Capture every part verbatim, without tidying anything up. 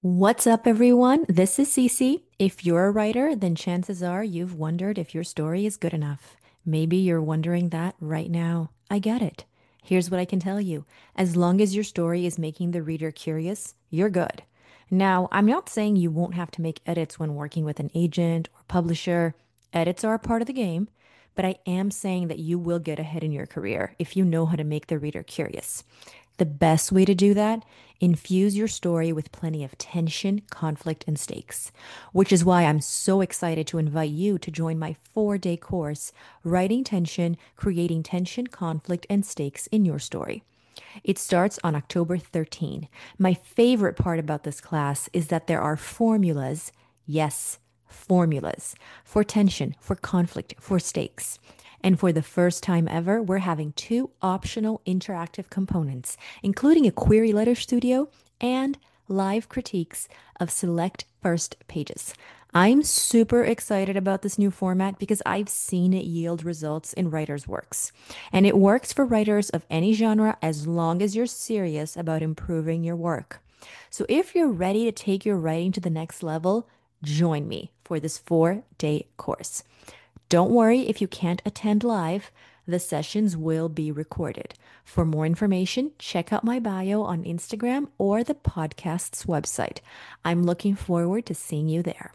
What's up, everyone? This is Cece. If you're a writer, then chances are you've wondered if your story is good enough. Maybe you're wondering that right now. I get it. Here's what I can tell you. As long as your story is making the reader curious, you're good. Now, I'm not saying you won't have to make edits when working with an agent or publisher. Edits are a part of the game, but I am saying that you will get ahead in your career if you know how to make the reader curious. The best way to do that, infuse your story with plenty of tension, conflict, and stakes, which is why I'm so excited to invite you to join my four day course, Writing Tension, Creating Tension, Conflict, and Stakes in Your Story. It starts on October thirteenth. My favorite part about this class is that there are formulas, yes, formulas, for tension, for conflict, for stakes. And for the first time ever, we're having two optional interactive components, including a query letter studio and live critiques of select first pages. I'm super excited about this new format because I've seen it yield results in writers' works. And it works for writers of any genre as long as you're serious about improving your work. So if you're ready to take your writing to the next level, join me for this four day course. Don't worry if you can't attend live, the sessions will be recorded. For more information, check out my bio on Instagram or the podcast's website. I'm looking forward to seeing you there.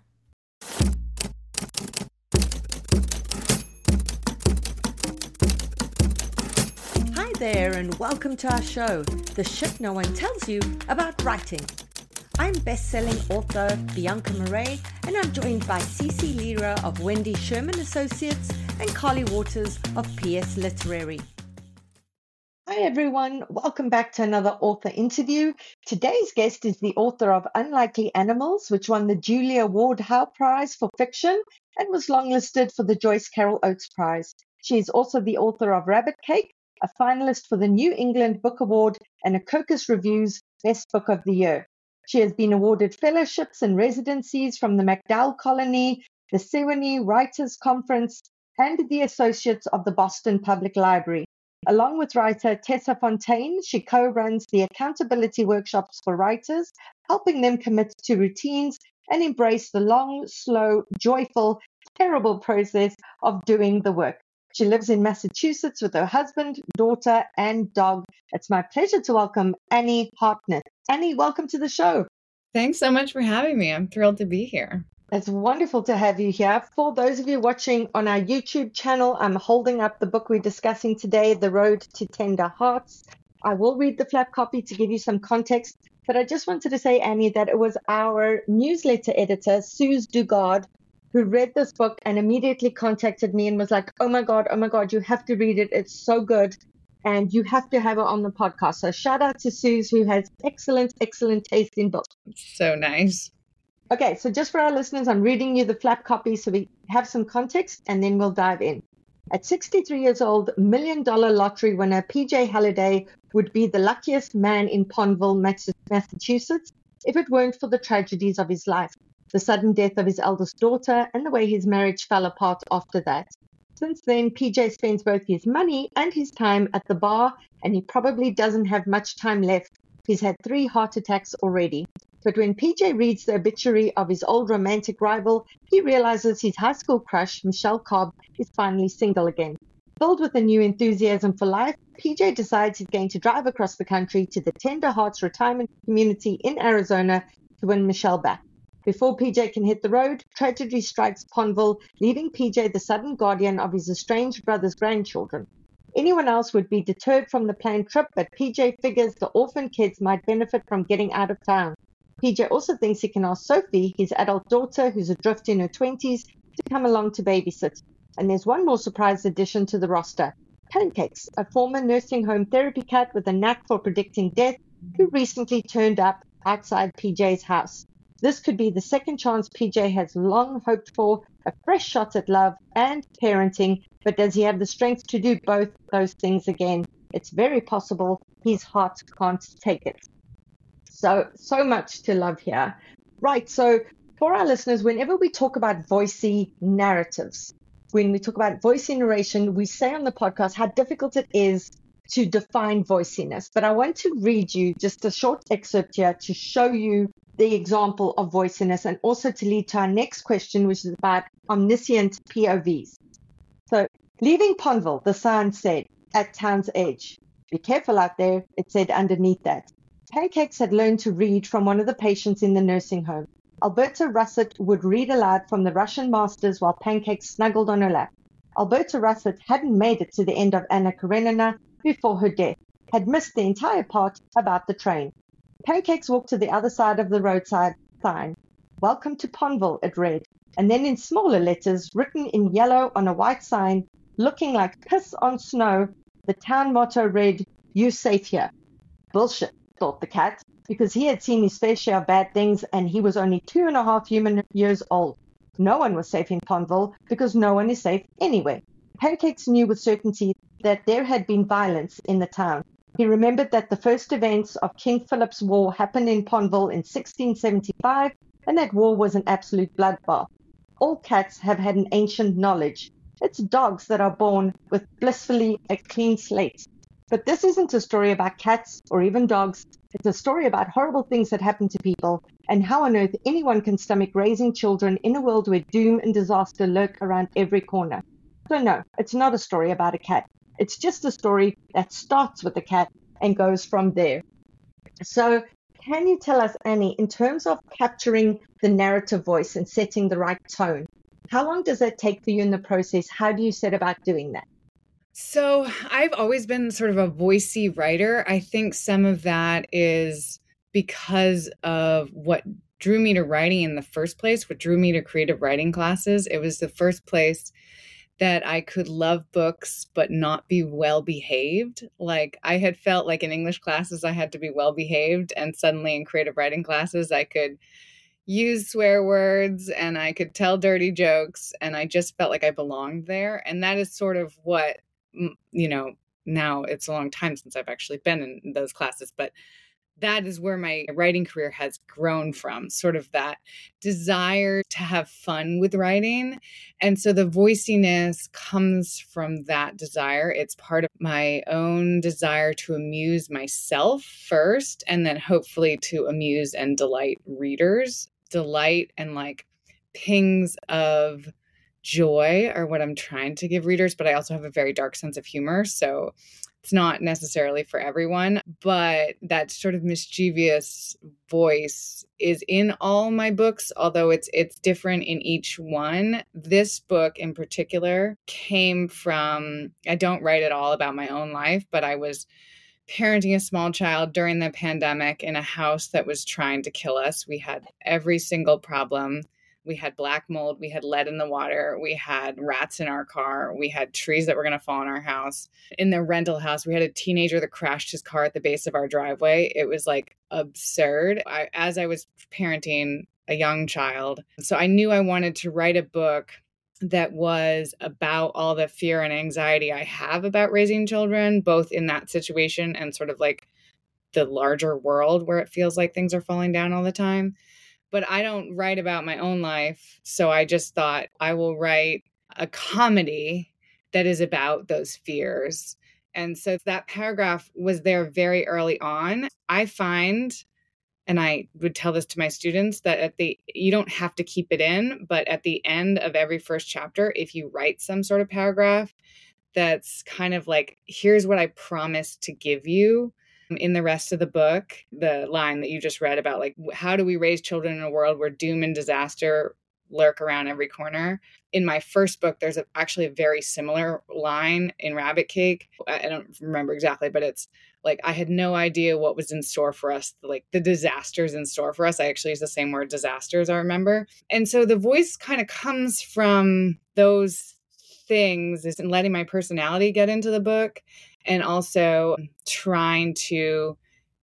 Hi there, and welcome to our show, The Shit No One Tells You About Writing. I'm best-selling author Bianca Murray, and I'm joined by Cece Lira of Wendy Sherman Associates and Carly Waters of P S Literary. Hi everyone, welcome back to another author interview. Today's guest is the author of Unlikely Animals, which won the Julia Ward Howe Prize for Fiction and was longlisted for the Joyce Carol Oates Prize. She is also the author of Rabbit Cake, a finalist for the New England Book Award and a Kirkus Review's Best Book of the Year. She has been awarded fellowships and residencies from the MacDowell Colony, the Sewanee Writers Conference, and the Associates of the Boston Public Library. Along with writer Tessa Fontaine, she co-runs the accountability workshops for writers, helping them commit to routines and embrace the long, slow, joyful, terrible process of doing the work. She lives in Massachusetts with her husband, daughter, and dog. It's my pleasure to welcome Annie Hartnett. Annie, welcome to the show. Thanks so much for having me. I'm thrilled to be here. It's wonderful to have you here. For those of you watching on our YouTube channel, I'm holding up the book we're discussing today, The Road to Tender Hearts. I will read the flap copy to give you some context, but I just wanted to say, Annie, that it was our newsletter editor, Suze Dugard, who read this book and immediately contacted me and was like, oh my God, oh my God, you have to read it. It's so good. And you have to have it on the podcast. So shout out to Suze, who has excellent, excellent taste in books. So nice. Okay, so just for our listeners, I'm reading you the flap copy so we have some context and then we'll dive in. At sixty-three years old, million dollar lottery winner P J Halliday would be the luckiest man in Pondville, Massachusetts, if it weren't for the tragedies of his life, the sudden death of his eldest daughter, and the way his marriage fell apart after that. Since then, P J spends both his money and his time at the bar, and he probably doesn't have much time left. He's had three heart attacks already. But when P J reads the obituary of his old romantic rival, he realizes his high school crush, Michelle Cobb, is finally single again. Filled with a new enthusiasm for life, P J decides he's going to drive across the country to the Tender Hearts retirement community in Arizona to win Michelle back. Before P J can hit the road, tragedy strikes Pondville, leaving P J the sudden guardian of his estranged brother's grandchildren. Anyone else would be deterred from the planned trip, but P J figures the orphan kids might benefit from getting out of town. P J also thinks he can ask Sophie, his adult daughter, who's adrift in her twenties, to come along to babysit. And there's one more surprise addition to the roster. Pancakes, a former nursing home therapy cat with a knack for predicting death, who recently turned up outside P J's house. This could be the second chance P J has long hoped for, a fresh shot at love and parenting, but does he have the strength to do both those things again? It's very possible his heart can't take it. So, so much to love here. Right, so for our listeners, whenever we talk about voicey narratives, when we talk about voicey narration, we say on the podcast how difficult it is to define voiciness. But I want to read you just a short excerpt here to show you the example of voiciness, and also to lead to our next question, which is about omniscient P O Vs. So, leaving Pondville, the sign said, at town's edge. Be careful out there, it said underneath that. Pancakes had learned to read from one of the patients in the nursing home. Alberta Russet would read aloud from the Russian masters while Pancakes snuggled on her lap. Alberta Russet hadn't made it to the end of Anna Karenina before her death, had missed the entire part about the train. Pancakes walked to the other side of the roadside sign. Welcome to Pondville, it read, and then in smaller letters, written in yellow on a white sign, looking like piss on snow, the town motto read, "You safe here." Bullshit, thought the cat, because he had seen his fair share of bad things and he was only two and a half human years old. No one was safe in Pondville because no one is safe anywhere. Pancakes knew with certainty that there had been violence in the town. He remembered that the first events of King Philip's War happened in Pondville in sixteen seventy-five, and that war was an absolute bloodbath. All cats have had an ancient knowledge. It's dogs that are born with blissfully a clean slate. But this isn't a story about cats or even dogs. It's a story about horrible things that happen to people and how on earth anyone can stomach raising children in a world where doom and disaster lurk around every corner. So no, it's not a story about a cat. It's just a story that starts with a cat and goes from there. So can you tell us, Annie, in terms of capturing the narrative voice and setting the right tone, how long does that take for you in the process? How do you set about doing that? So I've always been sort of a voicey writer. I think some of that is because of what drew me to writing in the first place, what drew me to creative writing classes. It was the first place that I could love books but not be well behaved. Like I had felt like in English classes I had to be well behaved, and suddenly in creative writing classes I could use swear words and I could tell dirty jokes, and I just felt like I belonged there. And that is sort of what, you know, now it's a long time since I've actually been in those classes, but that is where my writing career has grown from, sort of that desire to have fun with writing. And so the voiciness comes from that desire. It's part of my own desire to amuse myself first, and then hopefully to amuse and delight readers. Delight and like pings of joy are what I'm trying to give readers, but I also have a very dark sense of humor. So it's not necessarily for everyone, but that sort of mischievous voice is in all my books, although it's it's different in each one. This book in particular came from, I don't write at all about my own life, but I was parenting a small child during the pandemic in a house that was trying to kill us. We had every single problem. We had black mold. We had lead in the water. We had rats in our car. We had trees that were going to fall in our house. In the rental house, we had a teenager that crashed his car at the base of our driveway. It was like absurd. I, as I was parenting a young child, so I knew I wanted to write a book that was about all the fear and anxiety I have about raising children, both in that situation and sort of like the larger world where it feels like things are falling down all the time. But I don't write about my own life. So I just thought I will write a comedy that is about those fears. And so that paragraph was there very early on. I find, and I would tell this to my students, that at the, you don't have to keep it in, but at the end of every first chapter, if you write some sort of paragraph that's kind of like, here's what I promise to give you. In the rest of the book, the line that you just read about, like, how do we raise children in a world where doom and disaster lurk around every corner? In my first book, there's a, actually a very similar line in Rabbit Cake. I don't remember exactly, but it's like, I had no idea what was in store for us, like the disasters in store for us. I actually use the same word, disasters, I remember. And so the voice kind of comes from those things, is letting my personality get into the book, and also trying to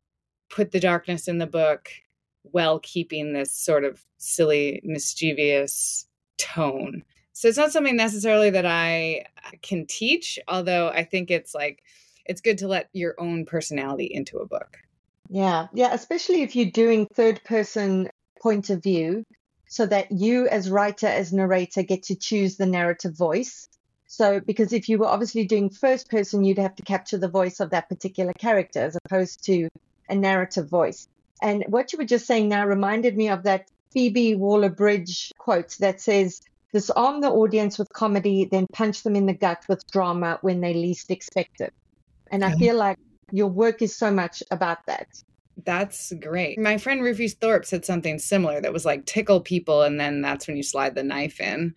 put the darkness in the book while keeping this sort of silly, mischievous tone. So it's not something necessarily that I can teach, although I think it's like, it's good to let your own personality into a book. Yeah, yeah, especially if you're doing third person point of view, so that you as writer, as narrator, get to choose the narrative voice. So, because if you were obviously doing first person, you'd have to capture the voice of that particular character as opposed to a narrative voice. And what you were just saying now reminded me of that Phoebe Waller-Bridge quote that says, disarm the audience with comedy, then punch them in the gut with drama when they least expect it. And I feel like your work is so much about that. That's great. My friend Rufus Thorpe said something similar that was like tickle people, and then that's when you slide the knife in.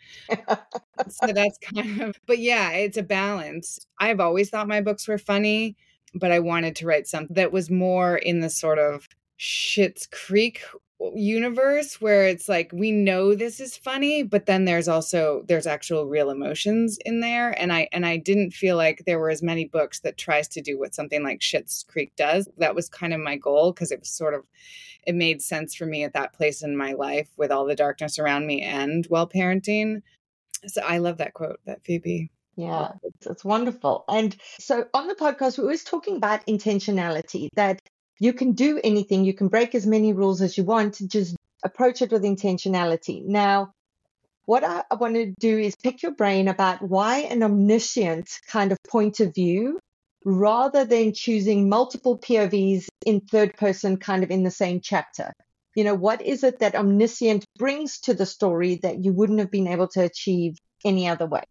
So that's kind of, but yeah, it's a balance. I've always thought my books were funny, but I wanted to write something that was more in the sort of Schitt's Creek universe where it's like, we know this is funny, but then there's also, there's actual real emotions in there. And I, and I didn't feel like there were as many books that tries to do what something like Schitt's Creek does. That was kind of my goal, because it was sort of, it made sense for me at that place in my life with all the darkness around me and well parenting. So I love that quote, that Phoebe. Yeah, it's, it's wonderful. And so on the podcast, we're always talking about intentionality, that you can do anything, you can break as many rules as you want, just approach it with intentionality. Now, what I, I want to do is pick your brain about why an omniscient kind of point of view, rather than choosing multiple P O Vs in third person kind of in the same chapter. You know, what is it that omniscient brings to the story that you wouldn't have been able to achieve any other way?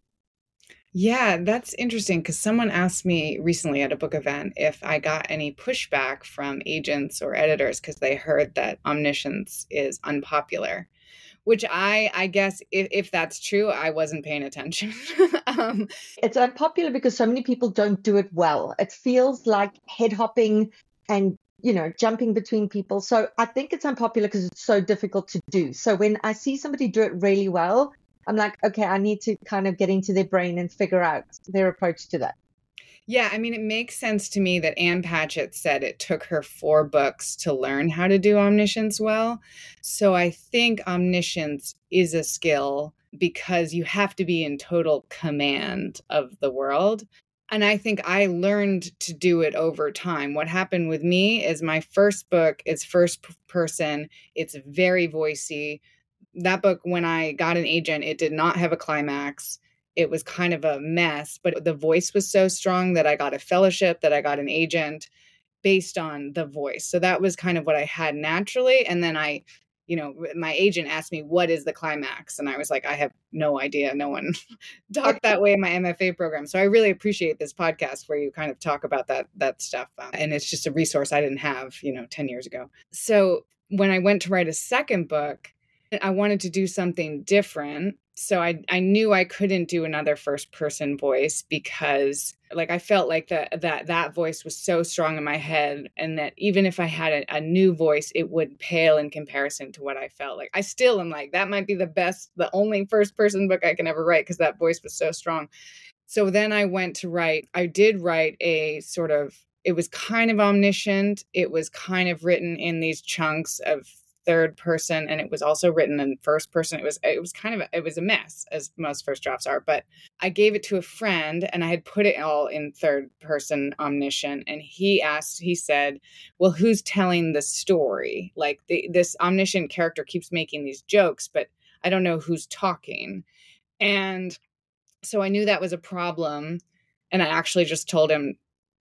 Yeah, that's interesting, because someone asked me recently at a book event if I got any pushback from agents or editors because they heard that omniscience is unpopular, which I, I guess if, if that's true, I wasn't paying attention. um, It's unpopular because so many people don't do it well. It feels like head hopping and, you know, jumping between people. So I think it's unpopular because it's so difficult to do. So when I see somebody do it really well, I'm like, okay, I need to kind of get into their brain and figure out their approach to that. Yeah, I mean, it makes sense to me that Ann Patchett said it took her four books to learn how to do omniscience well. So I think omniscience is a skill because you have to be in total command of the world. And I think I learned to do it over time. What happened with me is my first book is first person. It's very voicey. That book, when I got an agent, it did not have a climax. It was kind of a mess, but the voice was so strong that I got a fellowship, that I got an agent based on the voice. So that was kind of what I had naturally. And then I, you know, my agent asked me, what is the climax? And I was like, I have no idea. No one talked that way in my M F A program. So I really appreciate this podcast where you kind of talk about that, that stuff. Um, and it's just a resource I didn't have, you know, ten years ago. So when I went to write a second book, I wanted to do something different. So I, I knew I couldn't do another first person voice because like I felt like that that that voice was so strong in my head, and that even if I had a, a new voice, it would pale in comparison to what I felt like. I still am like, that might be the best, the only first person book I can ever write because that voice was so strong. So then I went to write, I did write a sort of, it was kind of omniscient. It was kind of written in these chunks of third person, and it was also written in first person. It was it was kind of a, it was a mess, as most first drafts are, but I gave it to a friend and I had put it all in third person omniscient, and he asked he said, well, who's telling the story? Like the, this omniscient character keeps making these jokes, but I don't know who's talking. And so I knew that was a problem, and I actually just told him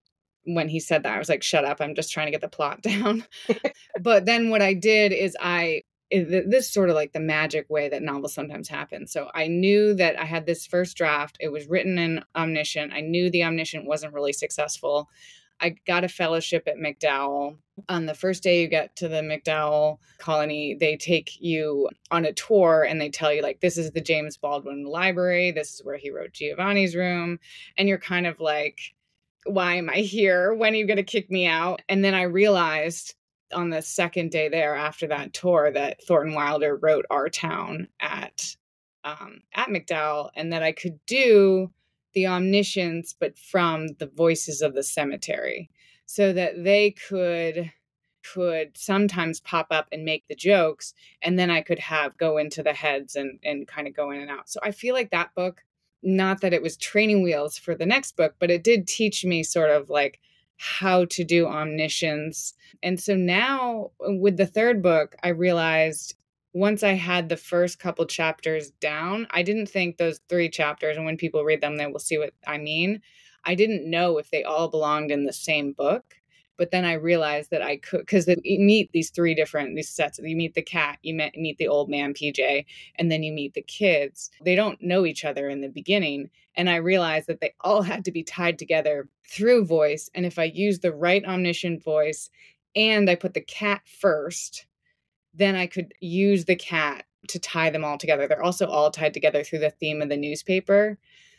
when he said that, I was like, shut up, I'm just trying to get the plot down. But then what I did is I, this is sort of like the magic way that novels sometimes happen. So I knew that I had this first draft. It was written in Omniscient. I knew the Omniscient wasn't really successful. I got a fellowship at MacDowell. On the first day you get to the MacDowell colony, they take you on a tour and they tell you, like, this is the James Baldwin Library. This is where he wrote Giovanni's Room. And you're kind of like, why am I here? When are you going to kick me out? And then I realized on the second day there after that tour that Thornton Wilder wrote Our Town at um, at MacDowell, and that I could do the omniscience, but from the voices of the cemetery, so that they could could sometimes pop up and make the jokes, and then I could have go into the heads and and kind of go in and out. So I feel like that book, not that it was training wheels for the next book, but it did teach me sort of like how to do omniscience. And so now with the third book, I realized once I had the first couple chapters down, I didn't think those three chapters, and when people read them, they will see what I mean. I didn't know if they all belonged in the same book, But then I realized that I could, because you meet these three different, these sets. You meet the cat, you met, meet the old man, P J, and then you meet the kids. They don't know each other in the beginning. And I realized that they all had to be tied together through voice. And if I use the right omniscient voice and I put the cat first, then I could use the cat to tie them all together. They're also all tied together through the theme of the newspaper.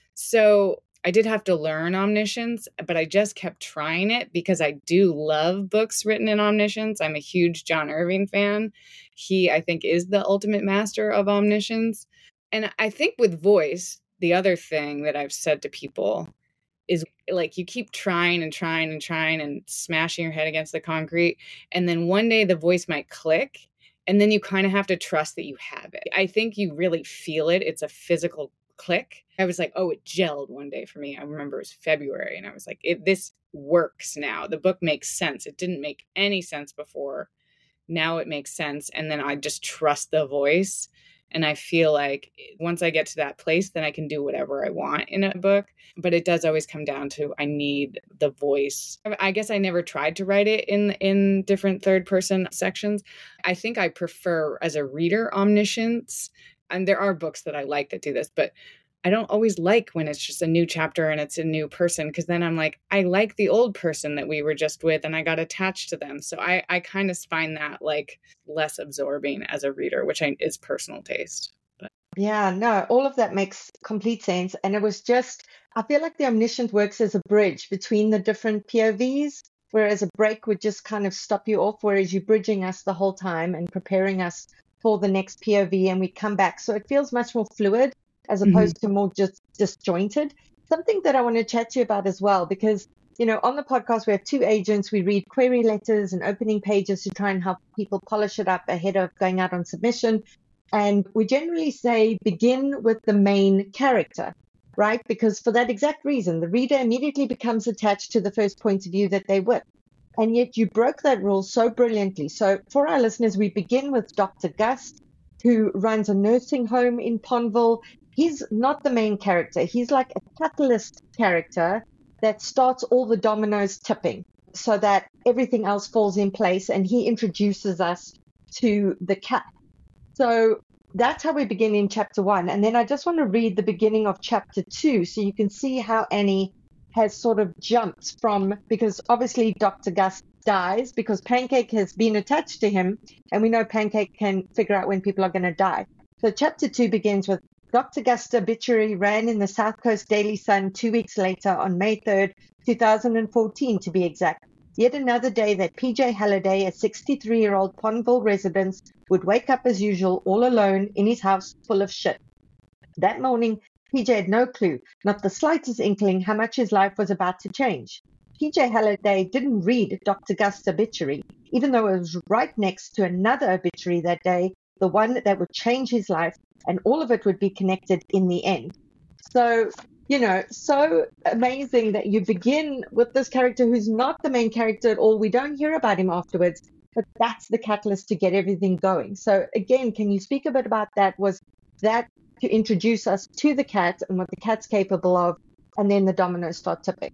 So I did have to learn omniscience, but I just kept trying it because I do love books written in omniscience. I'm a huge John Irving fan. He, I think, is the ultimate master of omniscience. And I think with voice, the other thing that I've said to people is like you keep trying and trying and trying and smashing your head against the concrete. And then one day the voice might click. And then you kind of have to trust that you have it. I think you really feel it. It's a physical click. I was like, oh, it gelled one day for me. I remember it was February. And I was like, it, this works now. The book makes sense. It didn't make any sense before. Now it makes sense. And then I just trust the voice. And I feel like once I get to that place, then I can do whatever I want in a book. But it does always come down to I need the voice. I guess I never tried to write it in in different third person sections. I think I prefer as a reader omniscience. And there are books that I like that do this, but I don't always like when it's just a new chapter and it's a new person, because then I'm like, I like the old person that we were just with and I got attached to them. So I, I kind of find that like less absorbing as a reader, which I, is personal taste. But. Yeah, no, all of that makes complete sense. And it was just, I feel like the omniscient works as a bridge between the different P O Vs, whereas a break would just kind of stop you off, whereas you're bridging us the whole time and preparing us for the next P O V and we come back. So it feels much more fluid as opposed mm-hmm. to more just disjointed. Something that I want to chat to you about as well, because, you know, on the podcast, we have two agents. We read query letters and opening pages to try and help people polish it up ahead of going out on submission. And we generally say begin with the main character, right? Because for that exact reason, the reader immediately becomes attached to the first point of view that they're with. And yet you broke that rule so brilliantly. So for our listeners, we begin with Doctor Gust, who runs a nursing home in Pondville. He's not the main character. He's like a catalyst character that starts all the dominoes tipping so that everything else falls in place. And he introduces us to the cat. So that's how we begin in chapter one. And then I just want to read the beginning of chapter two so you can see how Annie has sort of jumped from, because obviously Doctor Gust dies because Pancake has been attached to him, and we know Pancake can figure out when people are going to die. So chapter two begins with Doctor Gust's obituary ran in the South Coast Daily Sun two weeks later on May third, two thousand fourteen to be exact. Yet another day that P J Halliday, a sixty-three-year-old Pondville resident, would wake up as usual all alone in his house full of shit. That morning, P J had no clue, not the slightest inkling how much his life was about to change. P J Halliday didn't read Doctor Gust's obituary, even though it was right next to another obituary that day, the one that would change his life, and all of it would be connected in the end. So, you know, so amazing that you begin with this character who's not the main character at all. We don't hear about him afterwards, but that's the catalyst to get everything going. So again, can you speak a bit about that? Was that to introduce us to the cat and what the cat's capable of, and then the dominoes start tipping?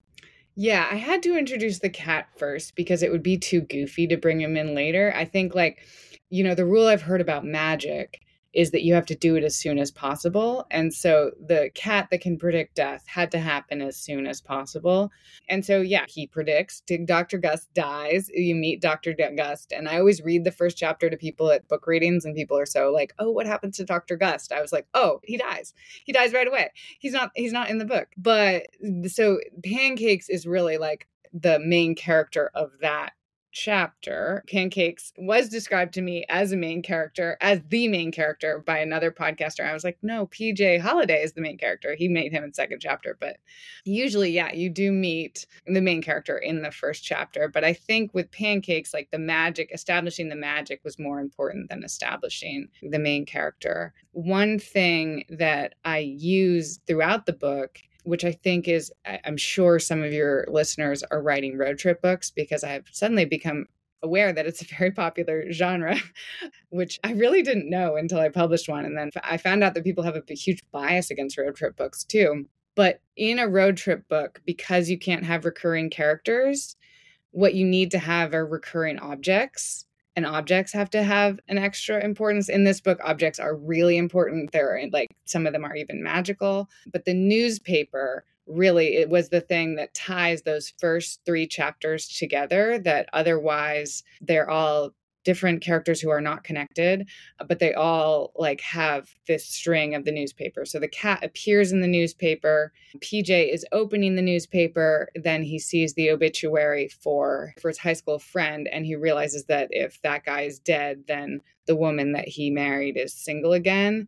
Yeah, I had to introduce the cat first because it would be too goofy to bring him in later. I think, like, you know, the rule I've heard about magic is that you have to do it as soon as possible. And so the cat that can predict death had to happen as soon as possible. And so, yeah, he predicts Doctor Gust dies. You meet Doctor Gust. And I always read the first chapter to people at book readings, and people are so like, oh, what happens to Doctor Gust? I was like, oh, he dies. He dies right away. He's not, he's not in the book. But so Pancakes is really like the main character of that chapter. Pancakes was described to me as a main character, as the main character by another podcaster. I was like, no, P J Halliday is the main character. He made him in second chapter. But usually, yeah, you do meet the main character in the first chapter. But I think with Pancakes, like the magic, establishing the magic was more important than establishing the main character. One thing that I use throughout the book, which I think is, I'm sure some of your listeners are writing road trip books, because I have suddenly become aware that it's a very popular genre, which I really didn't know until I published one. And then I found out that people have a huge bias against road trip books too. But in a road trip book, because you can't have recurring characters, what you need to have are recurring objects, and objects have to have an extra importance. In this book, objects are really important. They're like, some of them are even magical, but the newspaper really, it was the thing that ties those first three chapters together, that otherwise they're all different characters who are not connected, but they all like have this string of the newspaper. So the cat appears in the newspaper. P J is opening the newspaper. Then he sees the obituary for, for his high school friend. And he realizes that if that guy is dead, then the woman that he married is single again.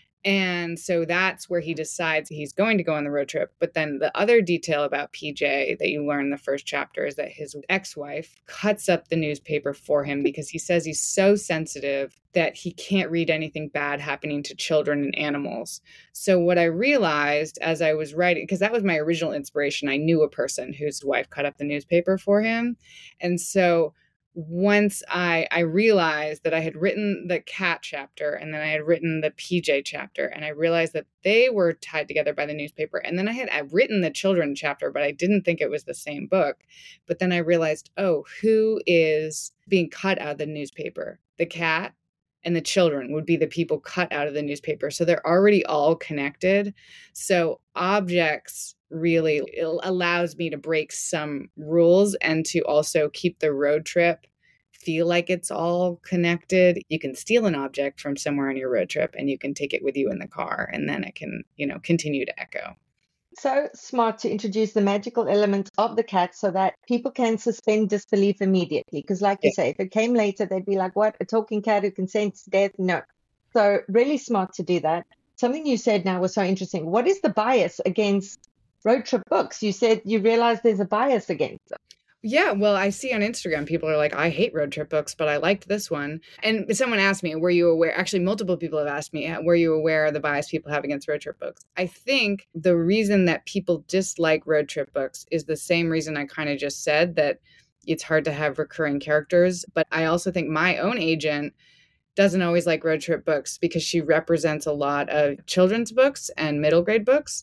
And so that's where he decides he's going to go on the road trip. But then the other detail about P J that you learn in the first chapter is that his ex-wife cuts up the newspaper for him because he says he's so sensitive that he can't read anything bad happening to children and animals. So what I realized as I was writing, because that was my original inspiration, I knew a person whose wife cut up the newspaper for him. And so once I, I realized that I had written the cat chapter and then I had written the P J chapter, and I realized that they were tied together by the newspaper. And then I had I'd written the children chapter, but I didn't think it was the same book. But then I realized, oh, who is being cut out of the newspaper? The cat and the children would be the people cut out of the newspaper. So they're already all connected. So objects really allows me to break some rules and to also keep the road trip feel like it's all connected. You can steal an object from somewhere on your road trip and you can take it with you in the car, and then it can, you know, continue to echo. So smart to introduce the magical element of the cat so that people can suspend disbelief immediately. Because like you Yeah. say, if it came later, they'd be like, what, a talking cat who can sense death? No. So really smart to do that. Something you said now was so interesting. What is the bias against road trip books? You said you realize there's a bias against them. Yeah, well, I see on Instagram, people are like, I hate road trip books, but I liked this one. And someone asked me, were you aware? Actually, multiple people have asked me, were you aware of the bias people have against road trip books? I think the reason that people dislike road trip books is the same reason I kind of just said, that it's hard to have recurring characters. But I also think my own agent doesn't always like road trip books because she represents a lot of children's books and middle grade books.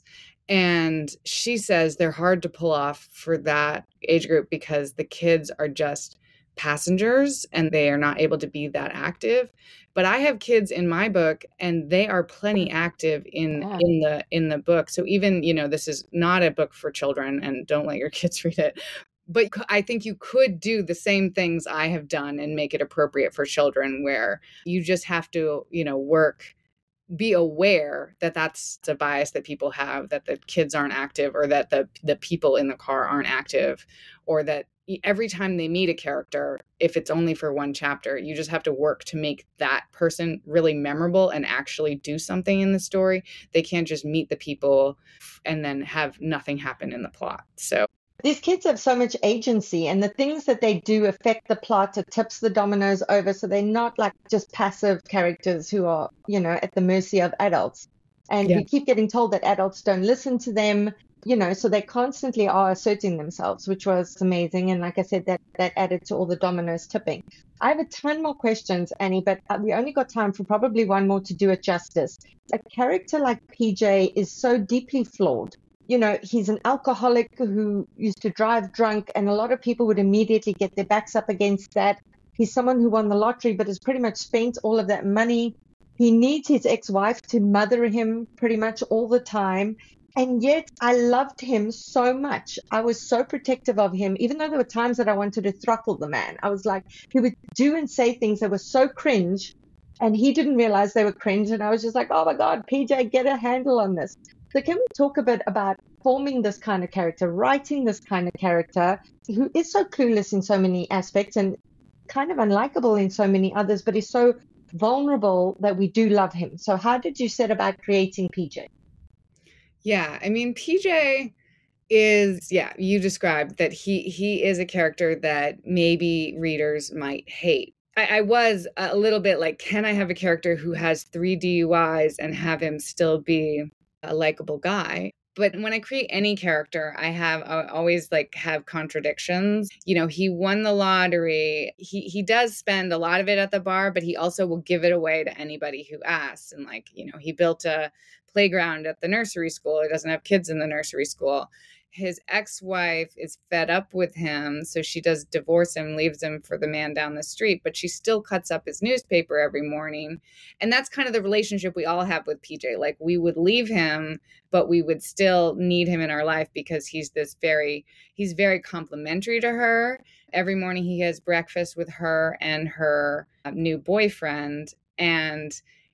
And she says they're hard to pull off for that age group because the kids are just passengers and they are not able to be that active. But I have kids in my book and they are plenty active in, Yeah. in the in the book. So even, you know, this is not a book for children and don't let your kids read it. But I think you could do the same things I have done and make it appropriate for children, where you just have to, you know, work be aware that that's a bias that people have, that the kids aren't active, or that the the people in the car aren't active, or that every time they meet a character, if it's only for one chapter, you just have to work to make that person really memorable and actually do something in the story. They can't just meet the people and then have nothing happen in the plot. So these kids have so much agency, and the things that they do affect the plot. It tips the dominoes over, so they're not like just passive characters who are, you know, at the mercy of adults. And Yeah. we keep getting told that adults don't listen to them, you know, so they constantly are asserting themselves, which was amazing. And like I said, that that added to all the dominoes tipping. I have a ton more questions, Annie, but we only got time for probably one more to do it justice. A character like P J is so deeply flawed. You know, he's an alcoholic who used to drive drunk, and a lot of people would immediately get their backs up against that. He's someone who won the lottery, but has pretty much spent all of that money. He needs his ex-wife to mother him pretty much all the time. And yet I loved him so much. I was so protective of him, even though there were times that I wanted to throttle the man. I was like, he would do and say things that were so cringe, and he didn't realize they were cringe. And I was just like, oh my God, P J, get a handle on this. So can we talk a bit about forming this kind of character, writing this kind of character who is so clueless in so many aspects and kind of unlikable in so many others, but is so vulnerable that we do love him. So how did you set about creating P J? Yeah, I mean, P J is, yeah, you described that he he is a character that maybe readers might hate. I, I was a little bit like, can I have a character who has three D U Is and have him still be a likable guy? But when I create any character, I have I always like have contradictions. You know, he won the lottery. He he does spend a lot of it at the bar, but he also will give it away to anybody who asks. And like, you know, he built a playground at the nursery school. He doesn't have kids in the nursery school. his ex-wife is fed up with him, so she does divorce him, leaves him for the man down the street, but she still cuts up his newspaper every morning. And that's kind of the relationship we all have with P J. Like, we would leave him, but we would still need him in our life because he's this very, he's very complimentary to her. Every morning he has breakfast with her and her new boyfriend. And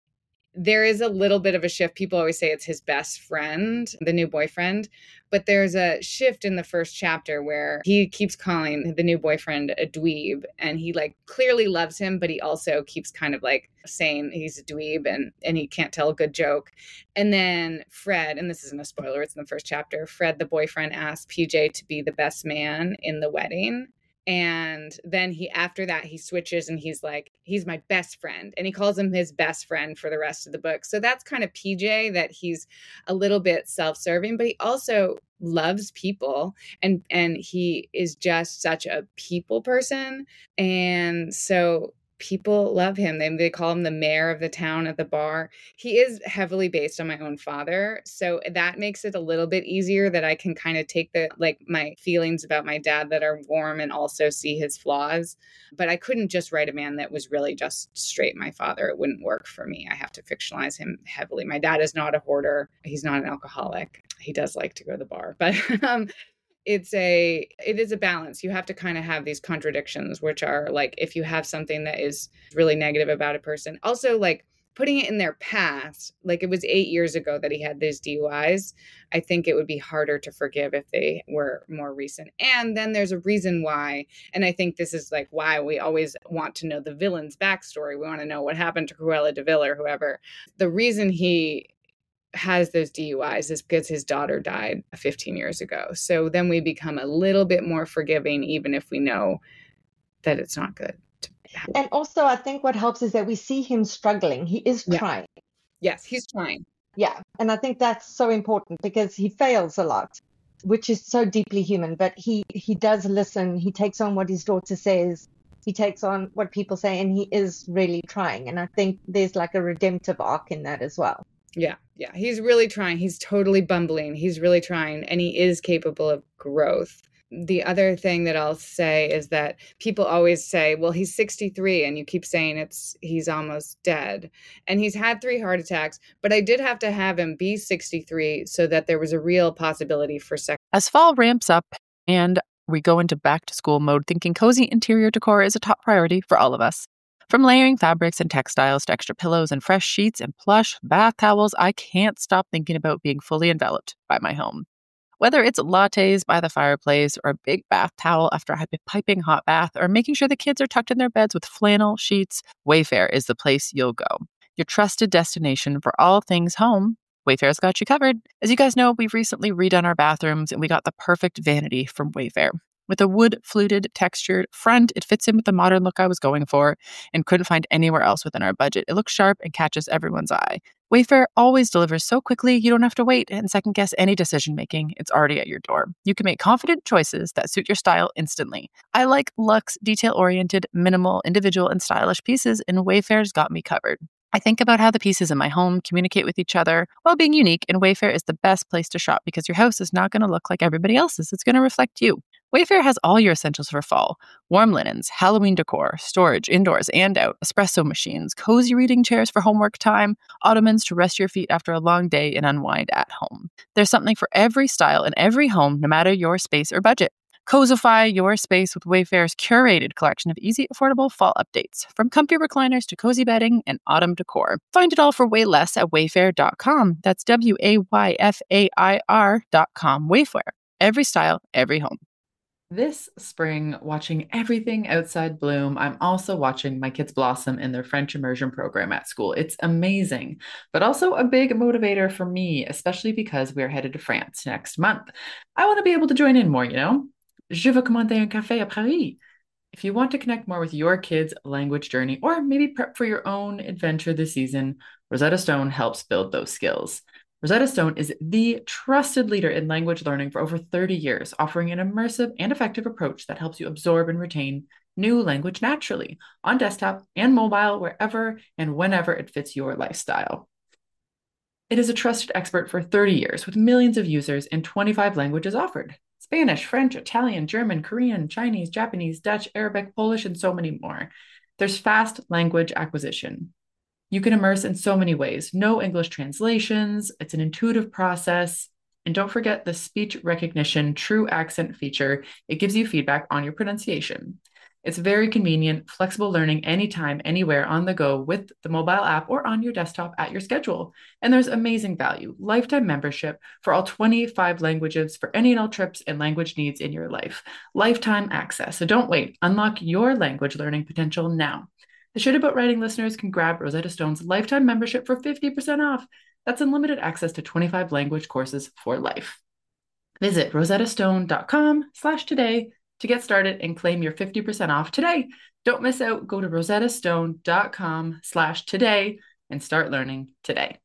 there is a little bit of a shift. People always say it's his best friend, the new boyfriend, but there's a shift in the first chapter where he keeps calling the new boyfriend a dweeb, and he like clearly loves him, but he also keeps kind of like saying he's a dweeb and, and he can't tell a good joke. And then Fred, and this isn't a spoiler, it's in the first chapter, Fred, the boyfriend, asks P J to be the best man in the wedding. And then he, after that, he switches and he's like, he's my best friend. And he calls him his best friend for the rest of the book. So that's kind of P J, that he's a little bit self-serving, but he also loves people. And, and he is just such a people person. And so people love him. They, they call him the mayor of the town at the bar. He is heavily based on my own father. So that makes it a little bit easier that I can kind of take the, like my feelings about my dad that are warm and also see his flaws. But I couldn't just write a man that was really just straight my father. It wouldn't work for me. I have to fictionalize him heavily. My dad is not a hoarder. He's not an alcoholic. He does like to go to the bar, but um, it's a, it is a balance. You have to kind of have these contradictions, which are like, if you have something that is really negative about a person, also like putting it in their past, like it was eight years ago that he had these D U Is. I think it would be harder to forgive if they were more recent. And then there's a reason why. And I think this is like why we always want to know the villain's backstory. We want to know what happened to Cruella de Vil or whoever. The reason he has those D U Is is because his daughter died fifteen years ago. So then we become a little bit more forgiving, even if we know that it's not good. And also, I think what helps is that we see him struggling. He is Yeah. trying. Yes, he's trying. Yeah. And I think that's so important because he fails a lot, which is so deeply human. But he, he does listen. He takes on what his daughter says. He takes on what people say, and he is really trying. And I think there's like a redemptive arc in that as well. Yeah, yeah. He's really trying. He's totally bumbling. He's really trying, and he is capable of growth. The other thing that I'll say is that people always say, well, he's sixty-three, and you keep saying it's he's almost dead. And he's had three heart attacks, but I did have to have him be sixty-three so that there was a real possibility for sex. As fall ramps up and we go into back to school mode, thinking cozy interior decor is a top priority for all of us. From layering fabrics and textiles to extra pillows and fresh sheets and plush bath towels, I can't stop thinking about being fully enveloped by my home. Whether it's lattes by the fireplace or a big bath towel after a piping hot bath or making sure the kids are tucked in their beds with flannel sheets, Wayfair is the place you'll go. Your trusted destination for all things home. Wayfair's got you covered. As you guys know, we've recently redone our bathrooms and we got the perfect vanity from Wayfair. With a wood-fluted, textured front, it fits in with the modern look I was going for and couldn't find anywhere else within our budget. It looks sharp and catches everyone's eye. Wayfair always delivers so quickly, you don't have to wait and second-guess any decision-making. It's already at your door. You can make confident choices that suit your style instantly. I like luxe, detail-oriented, minimal, individual, and stylish pieces, and Wayfair's got me covered. I think about how the pieces in my home communicate with each other while being unique, and Wayfair is the best place to shop because your house is not going to look like everybody else's. It's going to reflect you. Wayfair has all your essentials for fall. Warm linens, Halloween decor, storage indoors and out, espresso machines, cozy reading chairs for homework time, ottomans to rest your feet after a long day and unwind at home. There's something for every style in every home, no matter your space or budget. Cozify your space with Wayfair's curated collection of easy, affordable fall updates, from comfy recliners to cozy bedding and autumn decor. Find it all for way less at wayfair dot com. That's W A Y F A I R dot com. Wayfair. Every style, every home. This spring, watching everything outside bloom, I'm also watching my kids blossom in their French immersion program at school. It's amazing, but also a big motivator for me, especially because we're headed to France next month. I want to be able to join in more, you know? Je veux commander un café à Paris. If you want to connect more with your kids' language journey, or maybe prep for your own adventure this season, Rosetta Stone helps build those skills. Rosetta Stone is the trusted leader in language learning for over thirty years, offering an immersive and effective approach that helps you absorb and retain new language naturally on desktop and mobile, wherever and whenever it fits your lifestyle. It is a trusted expert for thirty years with millions of users in twenty-five languages offered. Spanish, French, Italian, German, Korean, Chinese, Japanese, Dutch, Arabic, Polish, and so many more. There's fast language acquisition. You can immerse in so many ways. No English translations. It's an intuitive process. And don't forget the speech recognition true accent feature. It gives you feedback on your pronunciation. It's very convenient, flexible learning anytime, anywhere on the go with the mobile app or on your desktop at your schedule. And there's amazing value, lifetime membership for all twenty-five languages for any and all trips and language needs in your life. Lifetime access. So don't wait. Unlock your language learning potential now. The Shit About Writing listeners can grab Rosetta Stone's lifetime membership for fifty percent off. That's unlimited access to twenty-five language courses for life. Visit rosettastone.com slash today to get started and claim your fifty percent off today. Don't miss out. Go to rosettastone.com slash today and start learning today.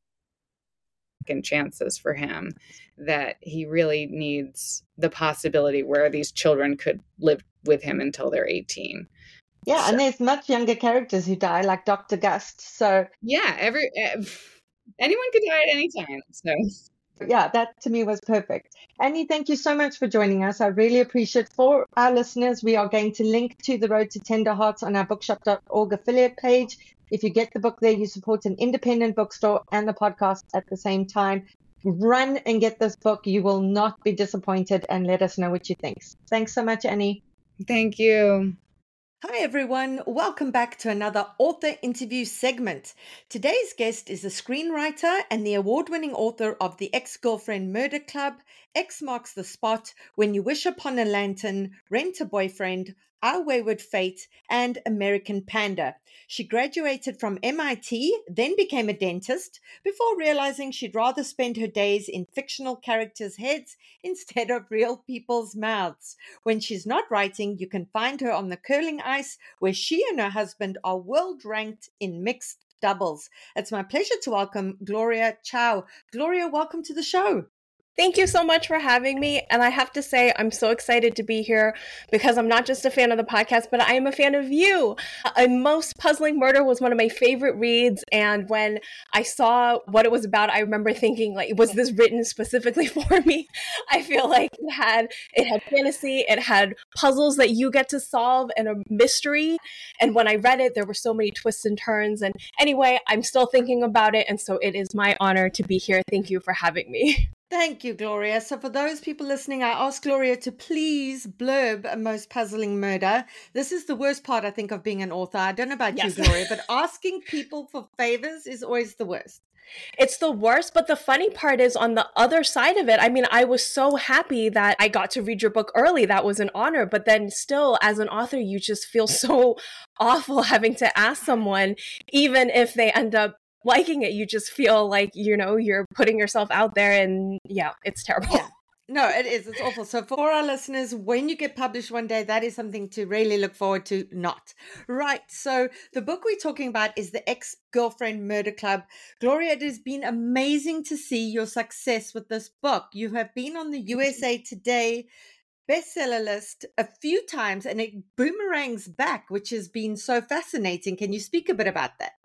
And chances for him that he really needs the possibility where these children could live with him until they're eighteen. Yeah, So- and there's much younger characters who die, like Doctor Gust. So Yeah, every uh, anyone could die at any time. So yeah, that to me was perfect. Annie, thank you so much for joining us. I really appreciate it. For our listeners, we are going to link to The Road to Tender Hearts on our bookshop dot org affiliate page. If you get the book there, you support an independent bookstore and the podcast at the same time. Run and get this book. You will not be disappointed, and let us know what you think. Thanks so much, Annie. thank you. Hi, everyone. Welcome back to another author interview segment. Today's guest is a screenwriter and the award-winning author of The Ex-Girlfriend Murder Club, X Marks the Spot, When You Wish Upon a Lantern, Rent a Boyfriend, Our Wayward Fate, and American Panda. She graduated from M I T, then became a dentist, before realizing she'd rather spend her days in fictional characters' heads instead of real people's mouths. When she's not writing, you can find her on the curling ice, where she and her husband are world-ranked in mixed doubles. It's my pleasure to welcome Gloria Chow. Gloria, welcome to the show. Thank you so much for having me. And I have to say, I'm so excited to be here because I'm not just a fan of the podcast, but I am a fan of you. A Most Puzzling Murder was one of my favorite reads. And when I saw what it was about, I remember thinking, like, was this written specifically for me? I feel like it had, it had fantasy, it had puzzles that you get to solve and a mystery. And when I read it, there were so many twists and turns. And anyway, I'm still thinking about it. And so it is my honor to be here. Thank you for having me. Thank you, Gloria. So for those people listening, I asked Gloria to please blurb A Most Puzzling Murder. This is the worst part, I think, of being an author. I don't know about Yes. you, Gloria, but asking people for favors is always the worst. It's the worst, but the funny part is on the other side of it. I mean, I was so happy that I got to read your book early. That was an honor. But then still, as an author, you just feel so awful having to ask someone, even if they end up liking it, you just feel like, you know, you're putting yourself out there, and yeah, it's terrible. Yeah. No, it is. It's awful. So for our listeners, when you get published one day, that is something to really look forward to. Not. Right. So the book we're talking about is The Ex-Girlfriend Murder Club. Gloria, it has been amazing to see your success with this book. You have been on the U S A Today bestseller list a few times, and it boomerangs back, which has been so fascinating. Can you speak a bit about that?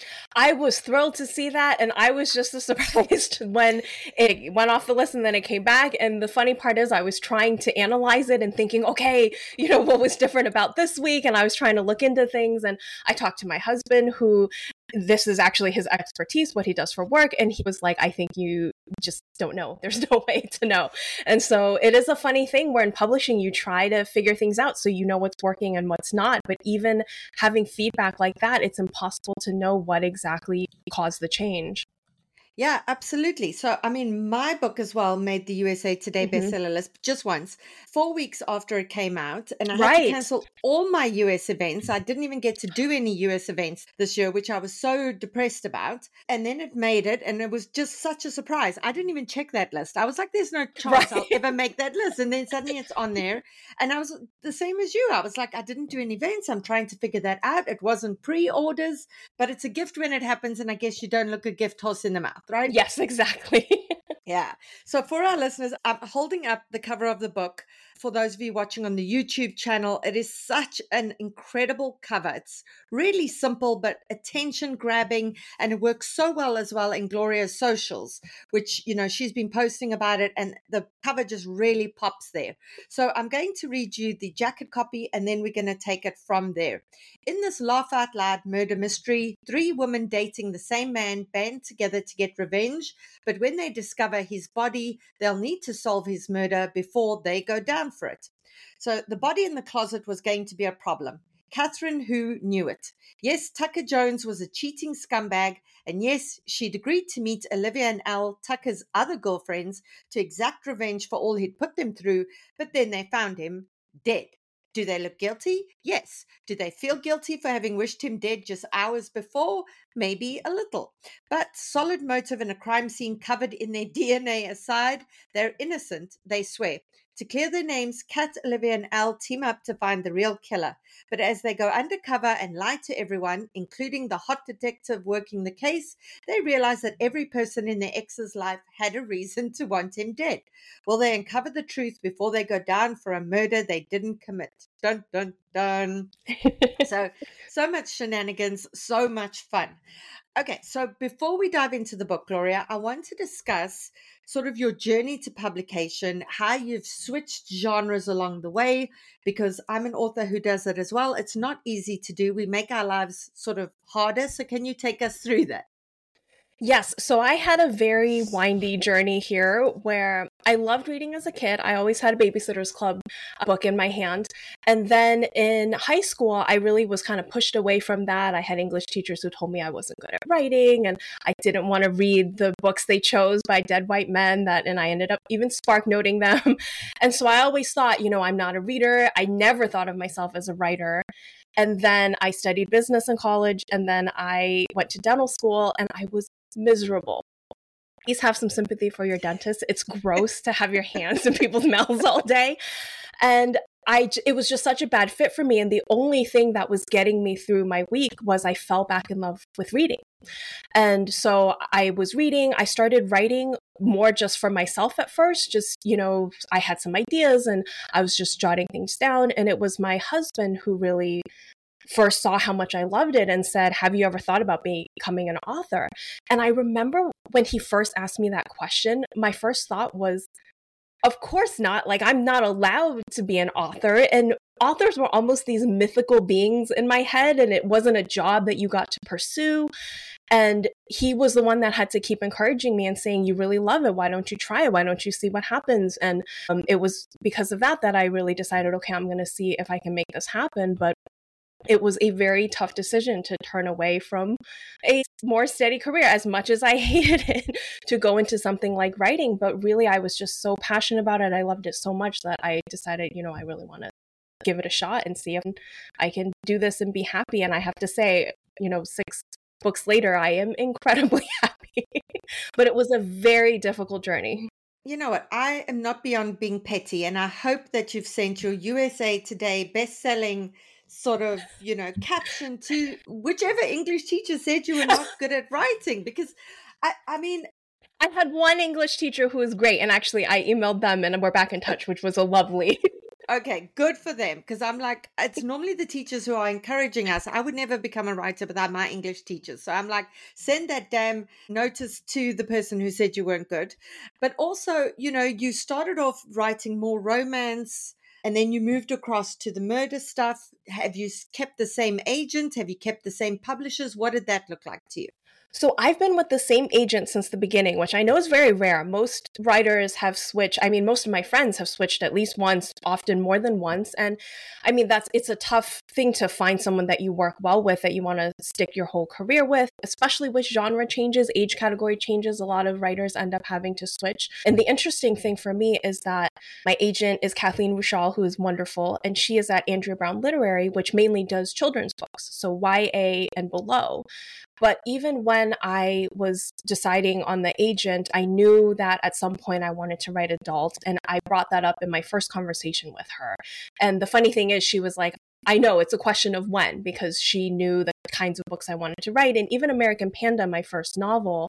I was thrilled to see that, and I was just as surprised when it went off the list and then it came back. And the funny part is I was trying to analyze it and thinking, okay, you know, what was different about this week? And I was trying to look into things, and I talked to my husband, who this is actually his expertise, what he does for work. And he was like, I think you just don't know. There's no way to know. And so it is a funny thing where in publishing, you try to figure things out so you know what's working and what's not. But even having feedback like that, it's impossible to know what exactly caused the change. Yeah, absolutely. So, I mean, my book as well made the U S A Today Mhm. bestseller list just once, four weeks after it came out. And I had Right. to cancel all my U S events. I didn't even get to do any U S events this year, which I was so depressed about. And then it made it, and it was just such a surprise. I didn't even check that list. I was like, there's no chance I'll Right. ever make that list. And then suddenly it's on there. And I was the same as you. I was like, I didn't do any events. I'm trying to figure that out. It wasn't pre-orders, but it's a gift when it happens. And I guess you don't look a gift horse in the mouth, right? Yes, exactly. Yeah. So for our listeners, I'm holding up the cover of the book. for those of you watching on the YouTube channel, it is such an incredible cover. It's really simple, but attention grabbing, and it works so well as well in Gloria's socials, which, you know, she's been posting about it, and the cover just really pops there. So I'm going to read you the jacket copy, and then we're going to take it from there. In this laugh out loud murder mystery, three women dating the same man band together to get revenge, but when they discover his body, they'll need to solve his murder before they go down for it. So the body in the closet was going to be a problem. Catherine Hu knew it. Yes, Tucker Jones was a cheating scumbag, and yes, she'd agreed to meet Olivia and Al, Tucker's other girlfriends, to exact revenge for all he'd put them through, but then they found him dead. Do they look guilty? Yes. Do they feel guilty for having wished him dead just hours before? Maybe a little. But solid motive in a crime scene covered in their D N A aside, they're innocent, they swear. To clear their names, Kat, Olivia, and Al team up to find the real killer. But as they go undercover and lie to everyone, including the hot detective working the case, they realize that every person in their ex's life had a reason to want him dead. Will they uncover the truth before they go down for a murder they didn't commit? Dun, dun, dun. so, so much shenanigans, so much fun. Okay, so before we dive into the book, Gloria, I want to discuss sort of your journey to publication, how you've switched genres along the way, because I'm an author who does it as well. It's not easy to do. We make our lives sort of harder. So can you take us through that? Yes. So I had a very windy journey here where I loved reading as a kid. I always had a Babysitter's Club book in my hand. And then in high school, I really was kind of pushed away from that. I had English teachers who told me I wasn't good at writing, and I didn't want to read the books they chose by dead white men, that, and I ended up even spark noting them. And so I always thought, you know, I'm not a reader. I never thought of myself as a writer. And then I studied business in college, and then I went to dental school, and I was miserable. Please have some sympathy for your dentist. It's gross to have your hands in people's mouths all day. And I, it was just such a bad fit for me. And the only thing that was getting me through my week was I fell back in love with reading. And so I was reading, I started writing more just for myself at first. Just, you know, I had some ideas and I was just jotting things down. And it was my husband who really first saw how much I loved it and said, have you ever thought about becoming an author? And I remember when he first asked me that question, my first thought was, of course not. Like, I'm not allowed to be an author. And authors were almost these mythical beings in my head, and it wasn't a job that you got to pursue. And he was the one that had to keep encouraging me and saying, you really love it. Why don't you try it? Why don't you see what happens? And um, it was because of that that I really decided, okay, I'm going to see if I can make this happen. But it was a very tough decision to turn away from a more steady career, as much as I hated it, to go into something like writing. But really, I was just so passionate about it. I loved it so much that I decided, you know, I really want to give it a shot and see if I can do this and be happy. And I have to say, you know, six books later, I am incredibly happy. But it was a very difficult journey. You know what? I am not beyond being petty, and I hope that you've sent your U S A Today best-selling sort of, you know, caption to whichever English teacher said you were not good at writing, because I, I mean, I had one English teacher who was great, and actually I emailed them and we're back in touch, which was a lovely. Okay, good for them, because I'm like, it's normally the teachers who are encouraging us. I would never become a writer without my English teachers. So I'm like, send that damn notice to the person who said you weren't good. But also, you know, you started off writing more romance, and then you moved across to the murder stuff. Have you kept the same agent? Have you kept the same publishers? What did that look like to you? So I've been with the same agent since the beginning, which I know is very rare. Most writers have switched. I mean, most of my friends have switched at least once, often more than once. And I mean, that's it's a tough thing to find someone that you work well with, that you want to stick your whole career with, especially with genre changes, age category changes. A lot of writers end up having to switch. And the interesting thing for me is that my agent is Kathleen Rushall, who is wonderful. And she is at Andrea Brown Literary, which mainly does children's books, so Y A and below. But even when I was deciding on the agent, I knew that at some point I wanted to write adult. And I brought that up in my first conversation with her. And the funny thing is, she was like, I know it's a question of when, because she knew the kinds of books I wanted to write. And even American Panda, my first novel,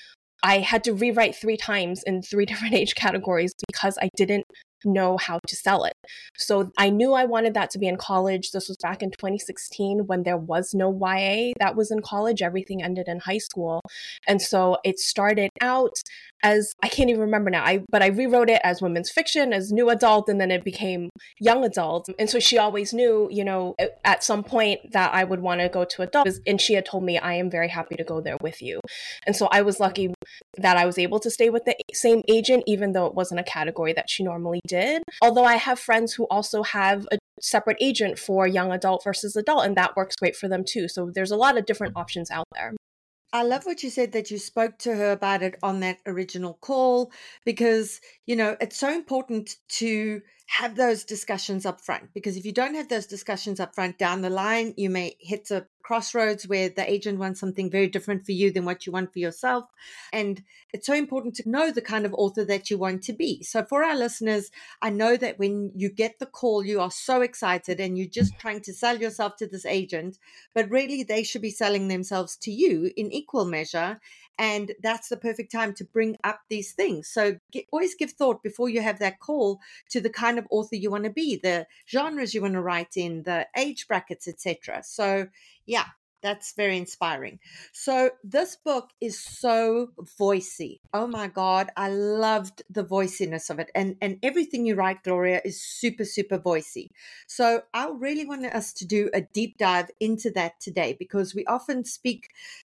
I had to rewrite three times in three different age categories because I didn't know how to sell it. So I knew I wanted that to be in college. This was back in twenty sixteen when there was no Y A that was in college. Everything ended in high school. And so it started out as, I can't even remember now, I but I rewrote it as women's fiction, as new adult, and then it became young adult. And so she always knew, you know, at some point that I would want to go to adult. And she had told me, I am very happy to go there with you. And so I was lucky that I was able to stay with the same agent, even though it wasn't a category that she normally did. Although I have friends who also have a separate agent for young adult versus adult, and that works great for them too. So there's a lot of different options out there. I love what you said, that you spoke to her about it on that original call, because, you know, it's so important to have those discussions up front, because if you don't have those discussions up front, down the line, you may hit a crossroads where the agent wants something very different for you than what you want for yourself. And it's so important to know the kind of author that you want to be. So for our listeners, I know that when you get the call, you are so excited and you're just trying to sell yourself to this agent, but really they should be selling themselves to you in equal measure. And that's the perfect time to bring up these things. So get, always give thought before you have that call to the kind of author you want to be, the genres you want to write in, the age brackets, et cetera. So yeah, that's very inspiring. So this book is so voicey. Oh my God, I loved the voiciness of it. And, and everything you write, Gloria, is super, super voicey. So I really want us to do a deep dive into that today, because we often speak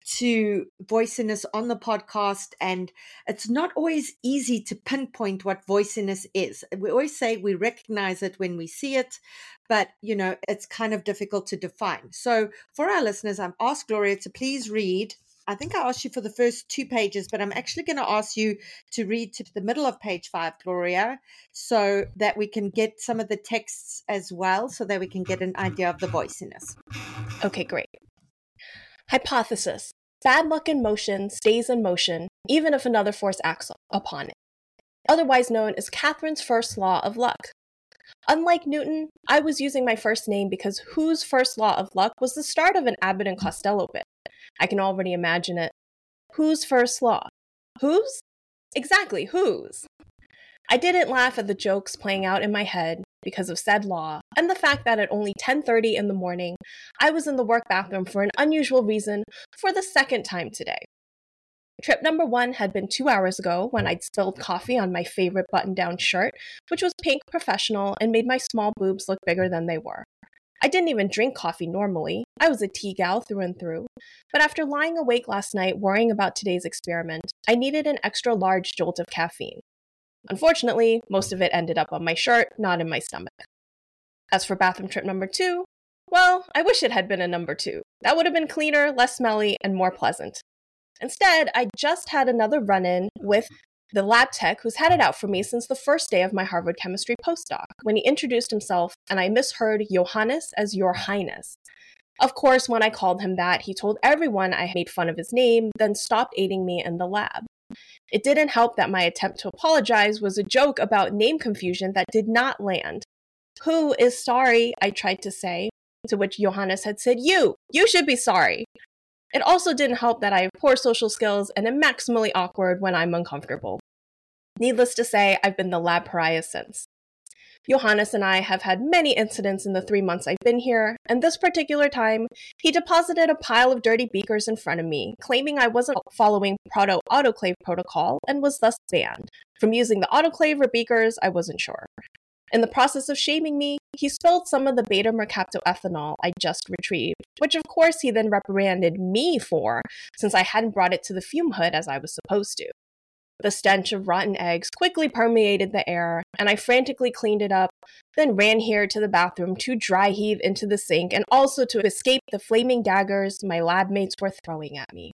to voiciness on the podcast, and it's not always easy to pinpoint what voiciness is. We always say we recognize it when we see it, but you know, it's kind of difficult to define. So for our listeners, I'm asked Gloria to please read. I think I asked you for the first two pages, but I'm actually going to ask you to read to the middle of page five, Gloria, so that we can get some of the texts as well, so that we can get an idea of the voiciness. Okay, great. Hypothesis. Bad luck in motion stays in motion, even if another force acts upon it. Otherwise known as Catherine's first law of luck. Unlike Newton, I was using my first name because whose first law of luck was the start of an Abbott and Costello bit. I can already imagine it. Whose first law? Whose? Exactly, whose? I didn't laugh at the jokes playing out in my head because of said law, and the fact that at only ten thirty in the morning, I was in the work bathroom for an unusual reason for the second time today. Trip number one had been two hours ago when I'd spilled coffee on my favorite button-down shirt, which was pink professional and made my small boobs look bigger than they were. I didn't even drink coffee normally. I was a tea gal through and through. But after lying awake last night worrying about today's experiment, I needed an extra large jolt of caffeine. Unfortunately, most of it ended up on my shirt, not in my stomach. As for bathroom trip number two, well, I wish it had been a number two. That would have been cleaner, less smelly, and more pleasant. Instead, I just had another run-in with the lab tech who's had it out for me since the first day of my Harvard chemistry postdoc, when he introduced himself and I misheard Johannes as Your Highness. Of course, when I called him that, he told everyone I made fun of his name, then stopped aiding me in the lab. It didn't help that my attempt to apologize was a joke about name confusion that did not land. Who is sorry, I tried to say, to which Johannes had said, you! You should be sorry! It also didn't help that I have poor social skills and am maximally awkward when I'm uncomfortable. Needless to say, I've been the lab pariah since. Johannes and I have had many incidents in the three months I've been here, and this particular time, he deposited a pile of dirty beakers in front of me, claiming I wasn't following proto-autoclave protocol and was thus banned from using the autoclave or beakers. I wasn't sure. In the process of shaming me, he spilled some of the beta-mercaptoethanol I just retrieved, which of course he then reprimanded me for, since I hadn't brought it to the fume hood as I was supposed to. The stench of rotten eggs quickly permeated the air, and I frantically cleaned it up, then ran here to the bathroom to dry heave into the sink and also to escape the flaming daggers my lab mates were throwing at me.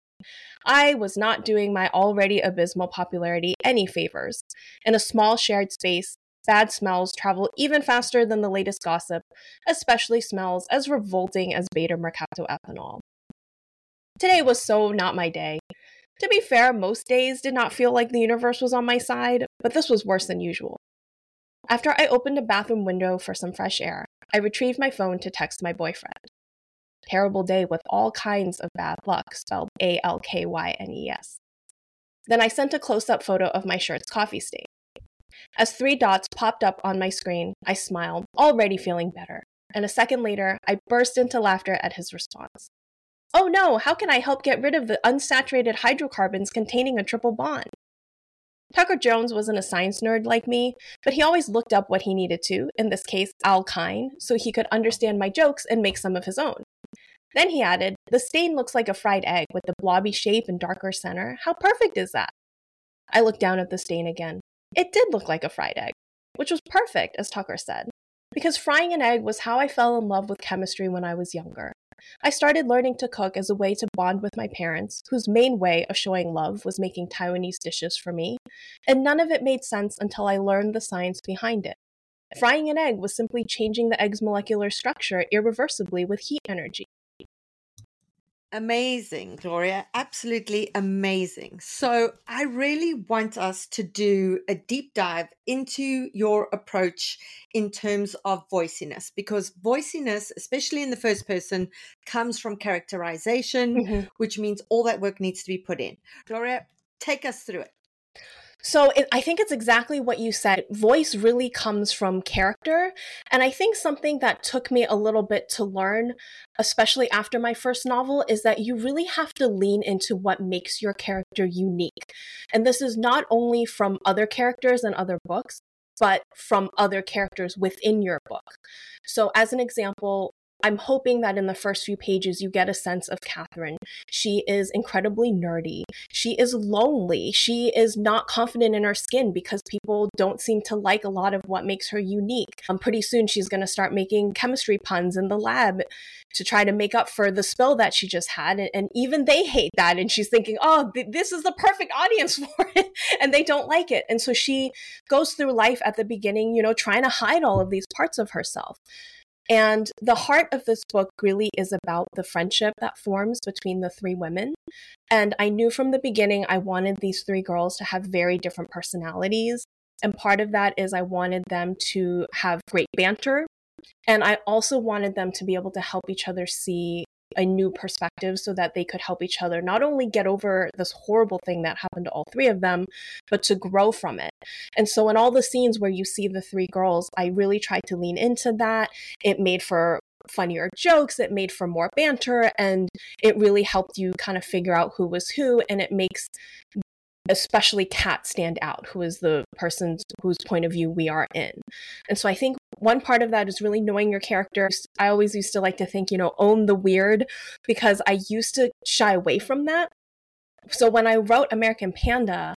I was not doing my already abysmal popularity any favors. In a small shared space, bad smells travel even faster than the latest gossip, especially smells as revolting as beta-mercaptoethanol. Today was so not my day. To be fair, most days did not feel like the universe was on my side, but this was worse than usual. After I opened a bathroom window for some fresh air, I retrieved my phone to text my boyfriend. Terrible day with all kinds of bad luck, spelled A L K Y N E S. Then I sent a close-up photo of my shirt's coffee stain. As three dots popped up on my screen, I smiled, already feeling better. And a second later, I burst into laughter at his response. Oh no, how can I help get rid of the unsaturated hydrocarbons containing a triple bond? Tucker Jones wasn't a science nerd like me, but he always looked up what he needed to, in this case, alkyne, so he could understand my jokes and make some of his own. Then he added, the stain looks like a fried egg with the blobby shape and darker center. How perfect is that? I looked down at the stain again. It did look like a fried egg, which was perfect, as Tucker said, because frying an egg was how I fell in love with chemistry when I was younger. I started learning to cook as a way to bond with my parents, whose main way of showing love was making Taiwanese dishes for me, and none of it made sense until I learned the science behind it. Frying an egg was simply changing the egg's molecular structure irreversibly with heat energy. Amazing, Gloria. Absolutely amazing. So I really want us to do a deep dive into your approach in terms of voiciness, because voiciness, especially in the first person, comes from characterization, mm-hmm. which means all that work needs to be put in. Gloria, take us through it. So it, I think it's exactly what you said. Voice really comes from character. And I think something that took me a little bit to learn, especially after my first novel, is that you really have to lean into what makes your character unique. And this is not only from other characters and other books, but from other characters within your book. So as an example, I'm hoping that in the first few pages you get a sense of Catherine. She is incredibly nerdy. She is lonely. She is not confident in her skin because people don't seem to like a lot of what makes her unique. Um, pretty soon she's going to start making chemistry puns in the lab to try to make up for the spill that she just had. And, and even they hate that. And she's thinking, oh, th- this is the perfect audience for it. And they don't like it. And so she goes through life at the beginning, you know, trying to hide all of these parts of herself. And the heart of this book really is about the friendship that forms between the three women. And I knew from the beginning I wanted these three girls to have very different personalities. And part of that is I wanted them to have great banter. And I also wanted them to be able to help each other see a new perspective so that they could help each other not only get over this horrible thing that happened to all three of them, but to grow from it. And so in all the scenes where you see the three girls, I really tried to lean into that. It made for funnier jokes, it made for more banter, and it really helped you kind of figure out who was who, and it makes especially Kat stand out, who is the person whose point of view we are in. And so I think one part of that is really knowing your characters. I always used to like to think, you know, own the weird, because I used to shy away from that. So when I wrote American Panda,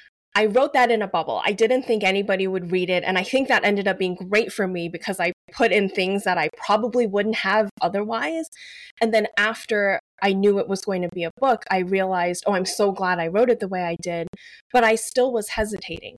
I wrote that in a bubble. I didn't think anybody would read it. And I think that ended up being great for me because I put in things that I probably wouldn't have otherwise. And then after I knew it was going to be a book, I realized, oh, I'm so glad I wrote it the way I did. But I still was hesitating.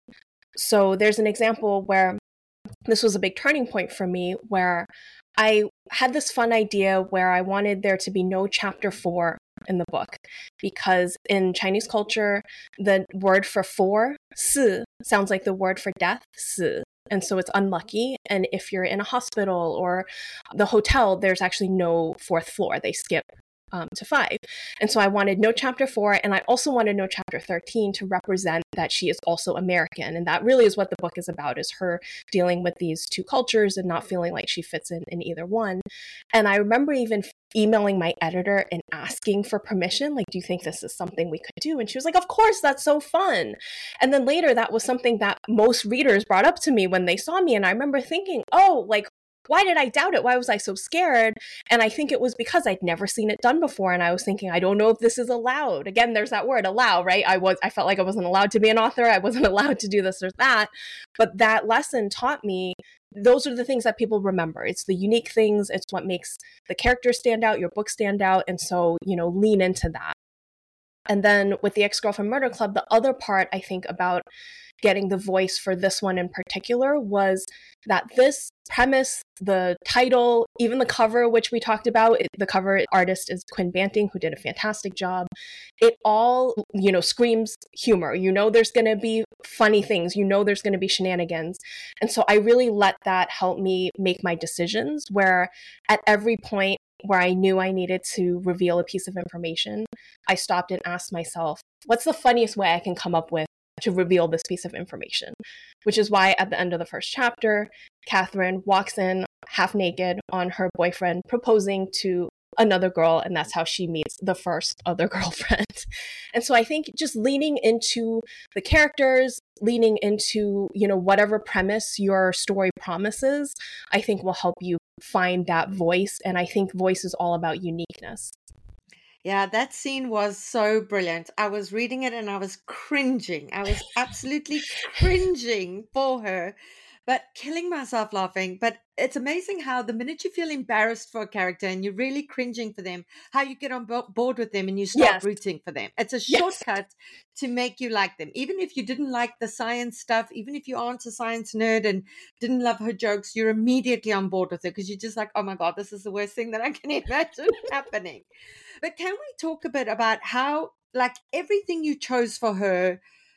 So there's an example where this was a big turning point for me, where I had this fun idea where I wanted there to be no chapter four in the book, because in Chinese culture, the word for four, si, sounds like the word for death, si. And so it's unlucky. And if you're in a hospital or the hotel, there's actually no fourth floor. They skip um, to five. And so I wanted no chapter four. And I also wanted no chapter thirteen to represent that she is also American. And that really is what the book is about, is her dealing with these two cultures and not feeling like she fits in, in either one. And I remember even emailing my editor and asking for permission, like, do you think this is something we could do? And she was like, of course, that's so fun. And then later, that was something that most readers brought up to me when they saw me. And I remember thinking, oh, like, why did I doubt it? Why was I so scared? And I think it was because I'd never seen it done before. And I was thinking, I don't know if this is allowed. Again, there's that word, allow, right? I was, I felt like I wasn't allowed to be an author. I wasn't allowed to do this or that. But that lesson taught me those are the things that people remember. It's the unique things. It's what makes the characters stand out, your book stand out. And so, you know, lean into that. And then with the Ex-Girlfriend Murder Club, the other part I think about getting the voice for this one in particular was that this premise, the title, even the cover, which we talked about, it, the cover artist is Quinn Banting, who did a fantastic job. It all, you know, screams humor. You know, there's going to be funny things. You know, there's going to be shenanigans. And so I really let that help me make my decisions, where at every point where I knew I needed to reveal a piece of information, I stopped and asked myself, what's the funniest way I can come up with to reveal this piece of information, which is why at the end of the first chapter, Catherine walks in half naked on her boyfriend proposing to another girl, and that's how she meets the first other girlfriend. And so I think just leaning into the characters, leaning into, you know, whatever premise your story promises, I think will help you find that voice. And I think voice is all about uniqueness. Yeah, that scene was so brilliant. I was reading it and I was cringing. I was absolutely cringing for her, but killing myself laughing. But it's amazing how the minute you feel embarrassed for a character and you're really cringing for them, how you get on bo- board with them and you start Yes. rooting for them. It's a Yes. shortcut to make you like them. Even if you didn't like the science stuff, even if you aren't a science nerd and didn't love her jokes, you're immediately on board with her because you're just like, oh my God, this is the worst thing that I can imagine happening. But can we talk a bit about how, like, everything you chose for her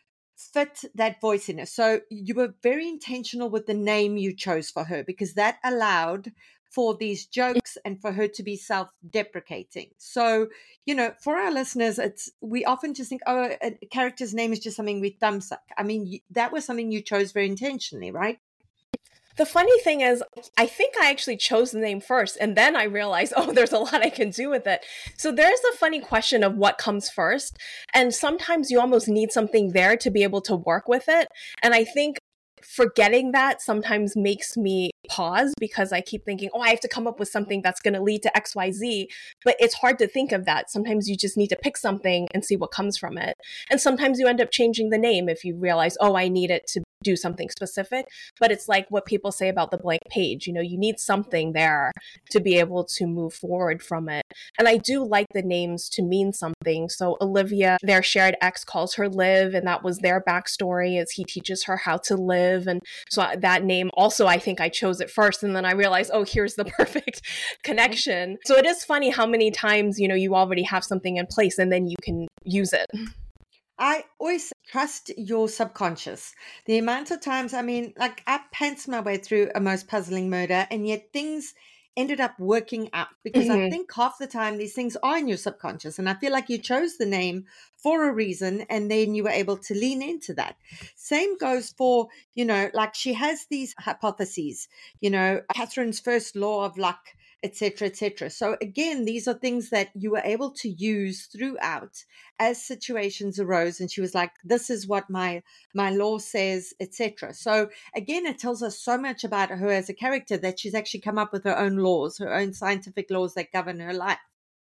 fit that voice in her? So you were very intentional with the name you chose for her because that allowed for these jokes and for her to be self-deprecating. So, you know, for our listeners, it's we often just think, oh, a character's name is just something we thumbsuck. I mean, that was something you chose very intentionally, right? The funny thing is, I think I actually chose the name first, and then I realized, oh, there's a lot I can do with it. So there's the funny question of what comes first. And sometimes you almost need something there to be able to work with it. And I think forgetting that sometimes makes me pause because I keep thinking, oh, I have to come up with something that's going to lead to X, Y, Z. But it's hard to think of that. Sometimes you just need to pick something and see what comes from it. And sometimes you end up changing the name if you realize, oh, I need it to do something specific. But it's like what people say about the blank page. You know, you need something there to be able to move forward from it. And I do like the names to mean something. So Olivia, their shared ex, calls her Liv, and that was their backstory as he teaches her how to live. And so that name also, I think I chose it first. And then I realized, oh, here's the perfect connection. So it is funny how many times, you know, you already have something in place and then you can use it. I always trust your subconscious. The amount of times, I mean, like I pants my way through a most puzzling murder, and yet things ended up working out because Mhm. I think half the time these things are in your subconscious. And I feel like you chose the name for a reason, and then you were able to lean into that. Same goes for, you know, like she has these hypotheses, you know, Catherine's first law of luck, et cetera, et cetera. So again, these are things that you were able to use throughout as situations arose. And she was like, this is what my my law says, et cetera. So again, it tells us so much about her as a character that she's actually come up with her own laws, her own scientific laws that govern her life.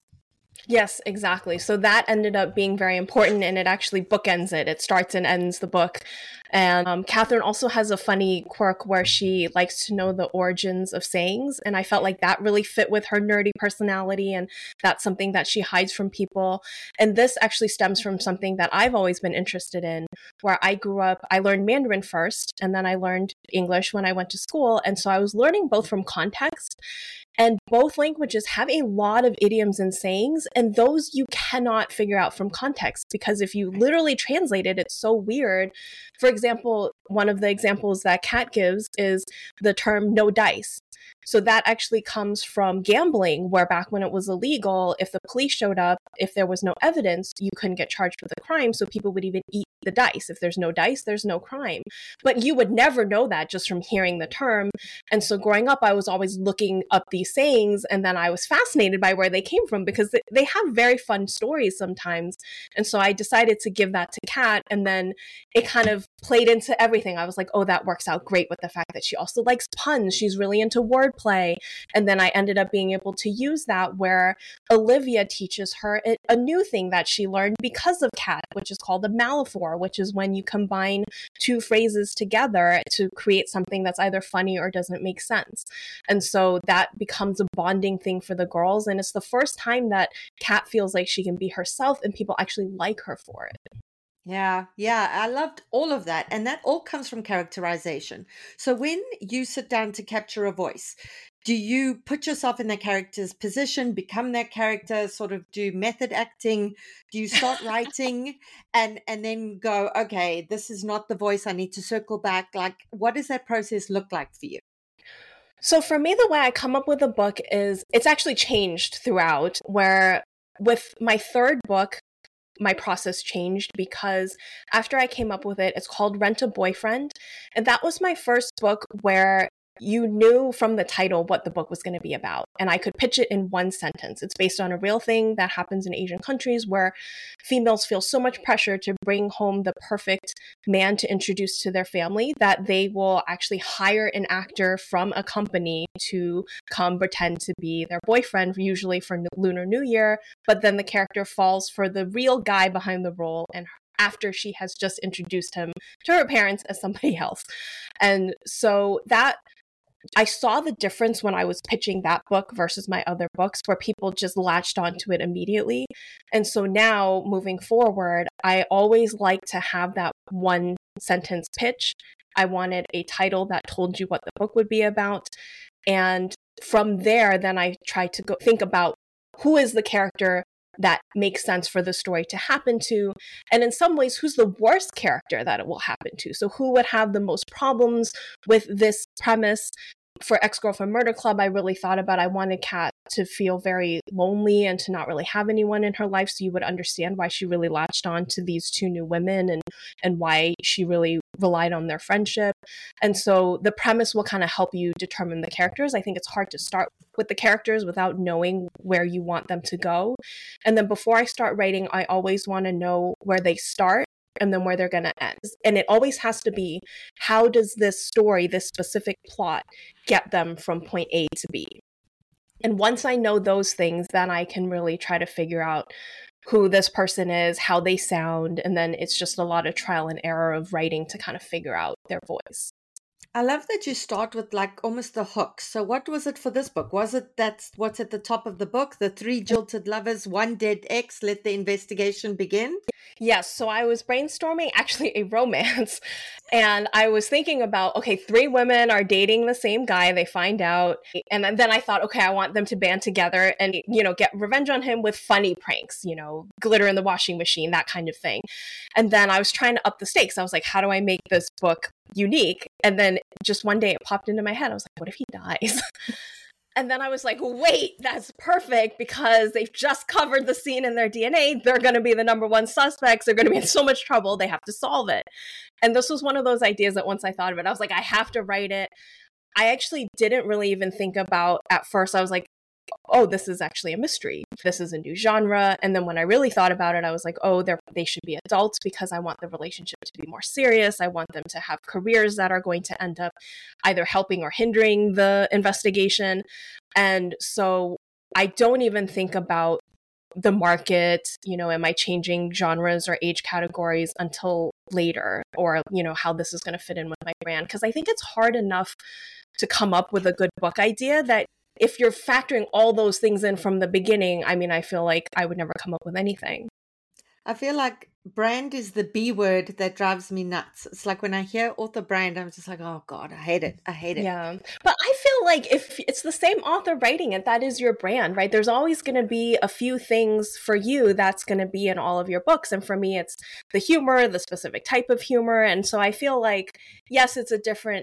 Yes, exactly. So that ended up being very important, and it actually bookends it. It starts and ends the book. And um, Catherine also has a funny quirk where she likes to know the origins of sayings. And I felt like that really fit with her nerdy personality. And that's something that she hides from people. And this actually stems from something that I've always been interested in, where I grew up, I learned Mandarin first, and then I learned English when I went to school. And so I was learning both from context. And both languages have a lot of idioms and sayings, and those you cannot figure out from context, because if you literally translate it, it's so weird. For example, one of the examples that Kat gives is the term no dice. So that actually comes from gambling, where back when it was illegal, if the police showed up, if there was no evidence, you couldn't get charged with a crime. So people would even eat the dice. If there's no dice, there's no crime. But you would never know that just from hearing the term. And so growing up, I was always looking up these sayings, and then I was fascinated by where they came from because they have very fun stories sometimes. And so I decided to give that to Kat, and then it kind of played into everything. I was like, oh, that works out great with the fact that she also likes puns. She's really into wordplay. And then I ended up being able to use that where Olivia teaches her a new thing that she learned because of Kat, which is called a malaphor, which is when you combine two phrases together to create something that's either funny or doesn't make sense. And so that becomes a bonding thing for the girls. And it's the first time that Kat feels like she can be herself and people actually like her for it. Yeah, yeah, I loved all of that. And that all comes from characterization. So when you sit down to capture a voice, do you put yourself in the character's position, become that character, sort of do method acting? Do you start writing and and then go, okay, this is not the voice, I need to circle back? Like, what does that process look like for you? So for me, the way I come up with a book is it's actually changed throughout, where with my third book, my process changed because after I came up with it, it's called Rent a Boyfriend. And that was my first book where you knew from the title what the book was going to be about. And I could pitch it in one sentence. It's based on a real thing that happens in Asian countries where females feel so much pressure to bring home the perfect man to introduce to their family that they will actually hire an actor from a company to come pretend to be their boyfriend, usually for Lunar New Year. But then the character falls for the real guy behind the role and after she has just introduced him to her parents as somebody else. And so that I saw the difference when I was pitching that book versus my other books where people just latched onto it immediately. And so now moving forward, I always like to have that one sentence pitch. I wanted a title that told you what the book would be about. And from there, then I tried to go think about who is the character that makes sense for the story to happen to. And in some ways, who's the worst character that it will happen to? So who would have the most problems with this premise? For Ex-Girlfriend Murder Club, I really thought about, I wanted Kat to feel very lonely and to not really have anyone in her life. So you would understand why she really latched on to these two new women and, and why she really relied on their friendship. And so the premise will kind of help you determine the characters. I think it's hard to start with the characters without knowing where you want them to go. And then before I start writing, I always want to know where they start and then where they're going to end. And it always has to be, how does this story, this specific plot, get them from point A to B? And once I know those things, then I can really try to figure out who this person is, how they sound, and then it's just a lot of trial and error of writing to kind of figure out their voice. I love that you start with like almost the hook. So what was it for this book? Was it that's what's at the top of the book? The three jilted lovers, one dead ex, let the investigation begin? Yes. So I was brainstorming actually a romance and I was thinking about, okay, three women are dating the same guy. They find out. And then I thought, okay, I want them to band together and, you know, get revenge on him with funny pranks, you know, glitter in the washing machine, that kind of thing. And then I was trying to up the stakes. I was like, how do I make this book unique? And then just one day it popped into my head. I was like, what if he dies? And then I was like, wait, that's perfect because they've just covered the scene in their D N A. They're going to be the number one suspects. They're going to be in so much trouble. They have to solve it. And this was one of those ideas that once I thought of it, I was like, I have to write it. I actually didn't really even think about at first. I was like, oh, this is actually a mystery. This is a new genre. And then when I really thought about it, I was like, oh, they're, they should be adults because I want the relationship to be more serious. I want them to have careers that are going to end up either helping or hindering the investigation. And so I don't even think about the market, you know, am I changing genres or age categories until later, or, you know, how this is going to fit in with my brand. Because I think it's hard enough to come up with a good book idea that if you're factoring all those things in from the beginning, I mean, I feel like I would never come up with anything. I feel like brand is the B word that drives me nuts. It's like when I hear author brand, I'm just like, oh God, I hate it. I hate it. Yeah. But I feel like if it's the same author writing it, that is your brand, right? There's always going to be a few things for you that's going to be in all of your books. And for me, it's the humor, the specific type of humor. And so I feel like, yes, it's a different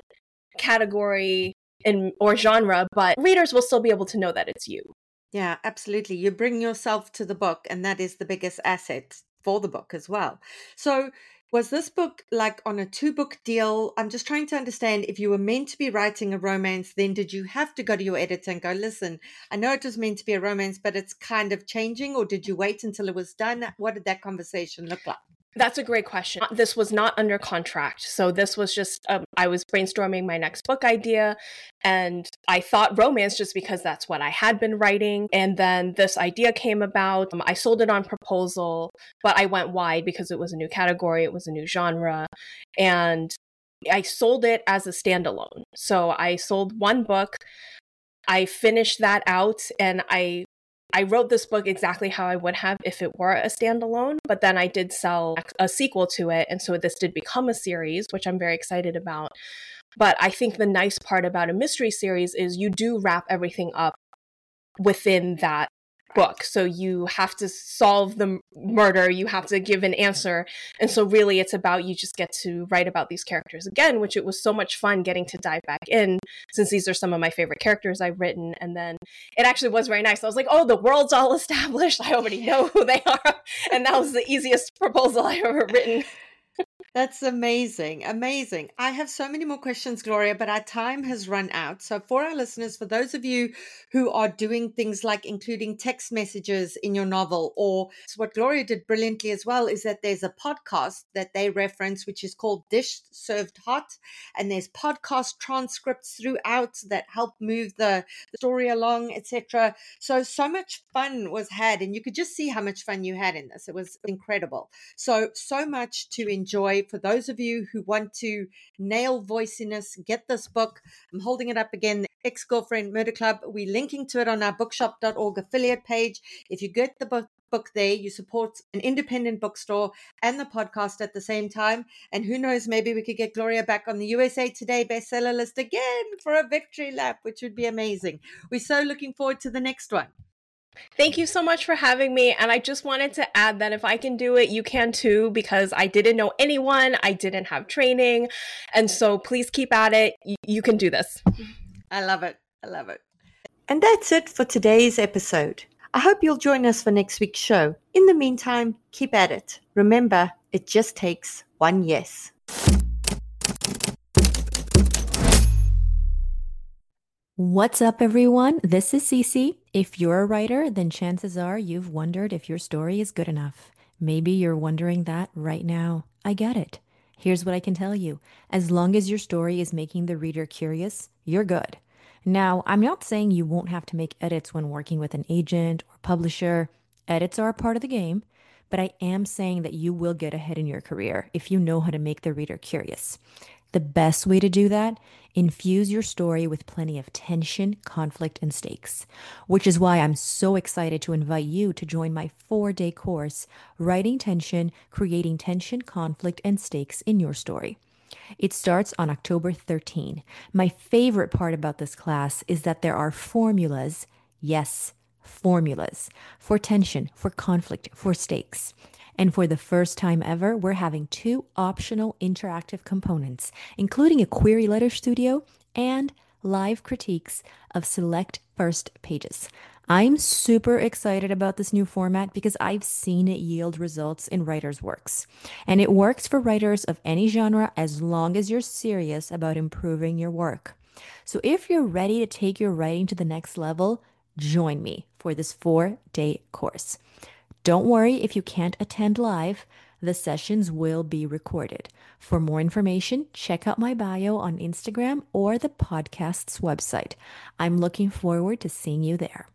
category in or genre, but readers will still be able to know that it's you. Yeah, absolutely. You bring yourself to the book, and that is the biggest asset for the book as well. So was this book like on a two book deal? I'm just trying to understand, if you were meant to be writing a romance, then did you have to go to your editor and go, listen, I know it was meant to be a romance, but it's kind of changing, or did you wait until it was done? What did that conversation look like? That's a great question. This was not under contract. So this was just, um, I was brainstorming my next book idea and I thought romance just because that's what I had been writing. And then this idea came about. Um, I sold it on proposal, but I went wide because it was a new category. It was a new genre. And I sold it as a standalone. So I sold one book. I finished that out and I I wrote this book exactly how I would have if it were a standalone, but then I did sell a sequel to it. And so this did become a series, which I'm very excited about. But I think the nice part about a mystery series is you do wrap everything up within that book. So you have to solve the murder, you have to give an answer. And so really it's about, you just get to write about these characters again, which it was so much fun getting to dive back in, since these are some of my favorite characters I've written. And then it actually was very nice. I was like, oh, the world's all established. I already know who they are. And that was the easiest proposal I've ever written. That's amazing. Amazing. I have so many more questions, Gloria, but our time has run out. So for our listeners, for those of you who are doing things like including text messages in your novel, or what Gloria did brilliantly as well, is that there's a podcast that they reference, which is called Dish Served Hot. And there's podcast transcripts throughout that help move the story along, et cetera. So, so much fun was had, and you could just see how much fun you had in this. It was incredible. So, so much to enjoy. For those of you who want to nail voiciness, get this book. I'm holding it up again, the Ex-Girlfriend Murder Club. We're linking to it on our bookshop dot org affiliate page. If you get the book, book there, you support an independent bookstore and the podcast at the same time. And who knows, maybe we could get Gloria back on the U S A Today bestseller list again for a victory lap, which would be amazing. We're so looking forward to the next one. Thank you so much for having me. And I just wanted to add that if I can do it, you can too, because I didn't know anyone. I didn't have training. And so please keep at it. Y- you can do this. I love it. I love it. And that's it for today's episode. I hope you'll join us for next week's show. In the meantime, keep at it. Remember, it just takes one yes. What's up, everyone? This is Cece. If you're a writer, then chances are you've wondered if your story is good enough. Maybe you're wondering that right now. I get it. Here's what I can tell you. As long as your story is making the reader curious, you're good. Now, I'm not saying you won't have to make edits when working with an agent or publisher. Edits are a part of the game, but I am saying that you will get ahead in your career if you know how to make the reader curious. The best way to do that, infuse your story with plenty of tension, conflict, and stakes, which is why I'm so excited to invite you to join my four-day course, Writing Tension, Creating Tension, Conflict, and Stakes in Your Story. It starts on October thirteenth. My favorite part about this class is that there are formulas, yes, formulas, for tension, for conflict, for stakes. And for the first time ever, we're having two optional interactive components, including a query letter studio and live critiques of select first pages. I'm super excited about this new format because I've seen it yield results in writers' works. And it works for writers of any genre as long as you're serious about improving your work. So if you're ready to take your writing to the next level, join me for this four-day course. Don't worry if you can't attend live. The sessions will be recorded. For more information, check out my bio on Instagram or the podcast's website. I'm looking forward to seeing you there.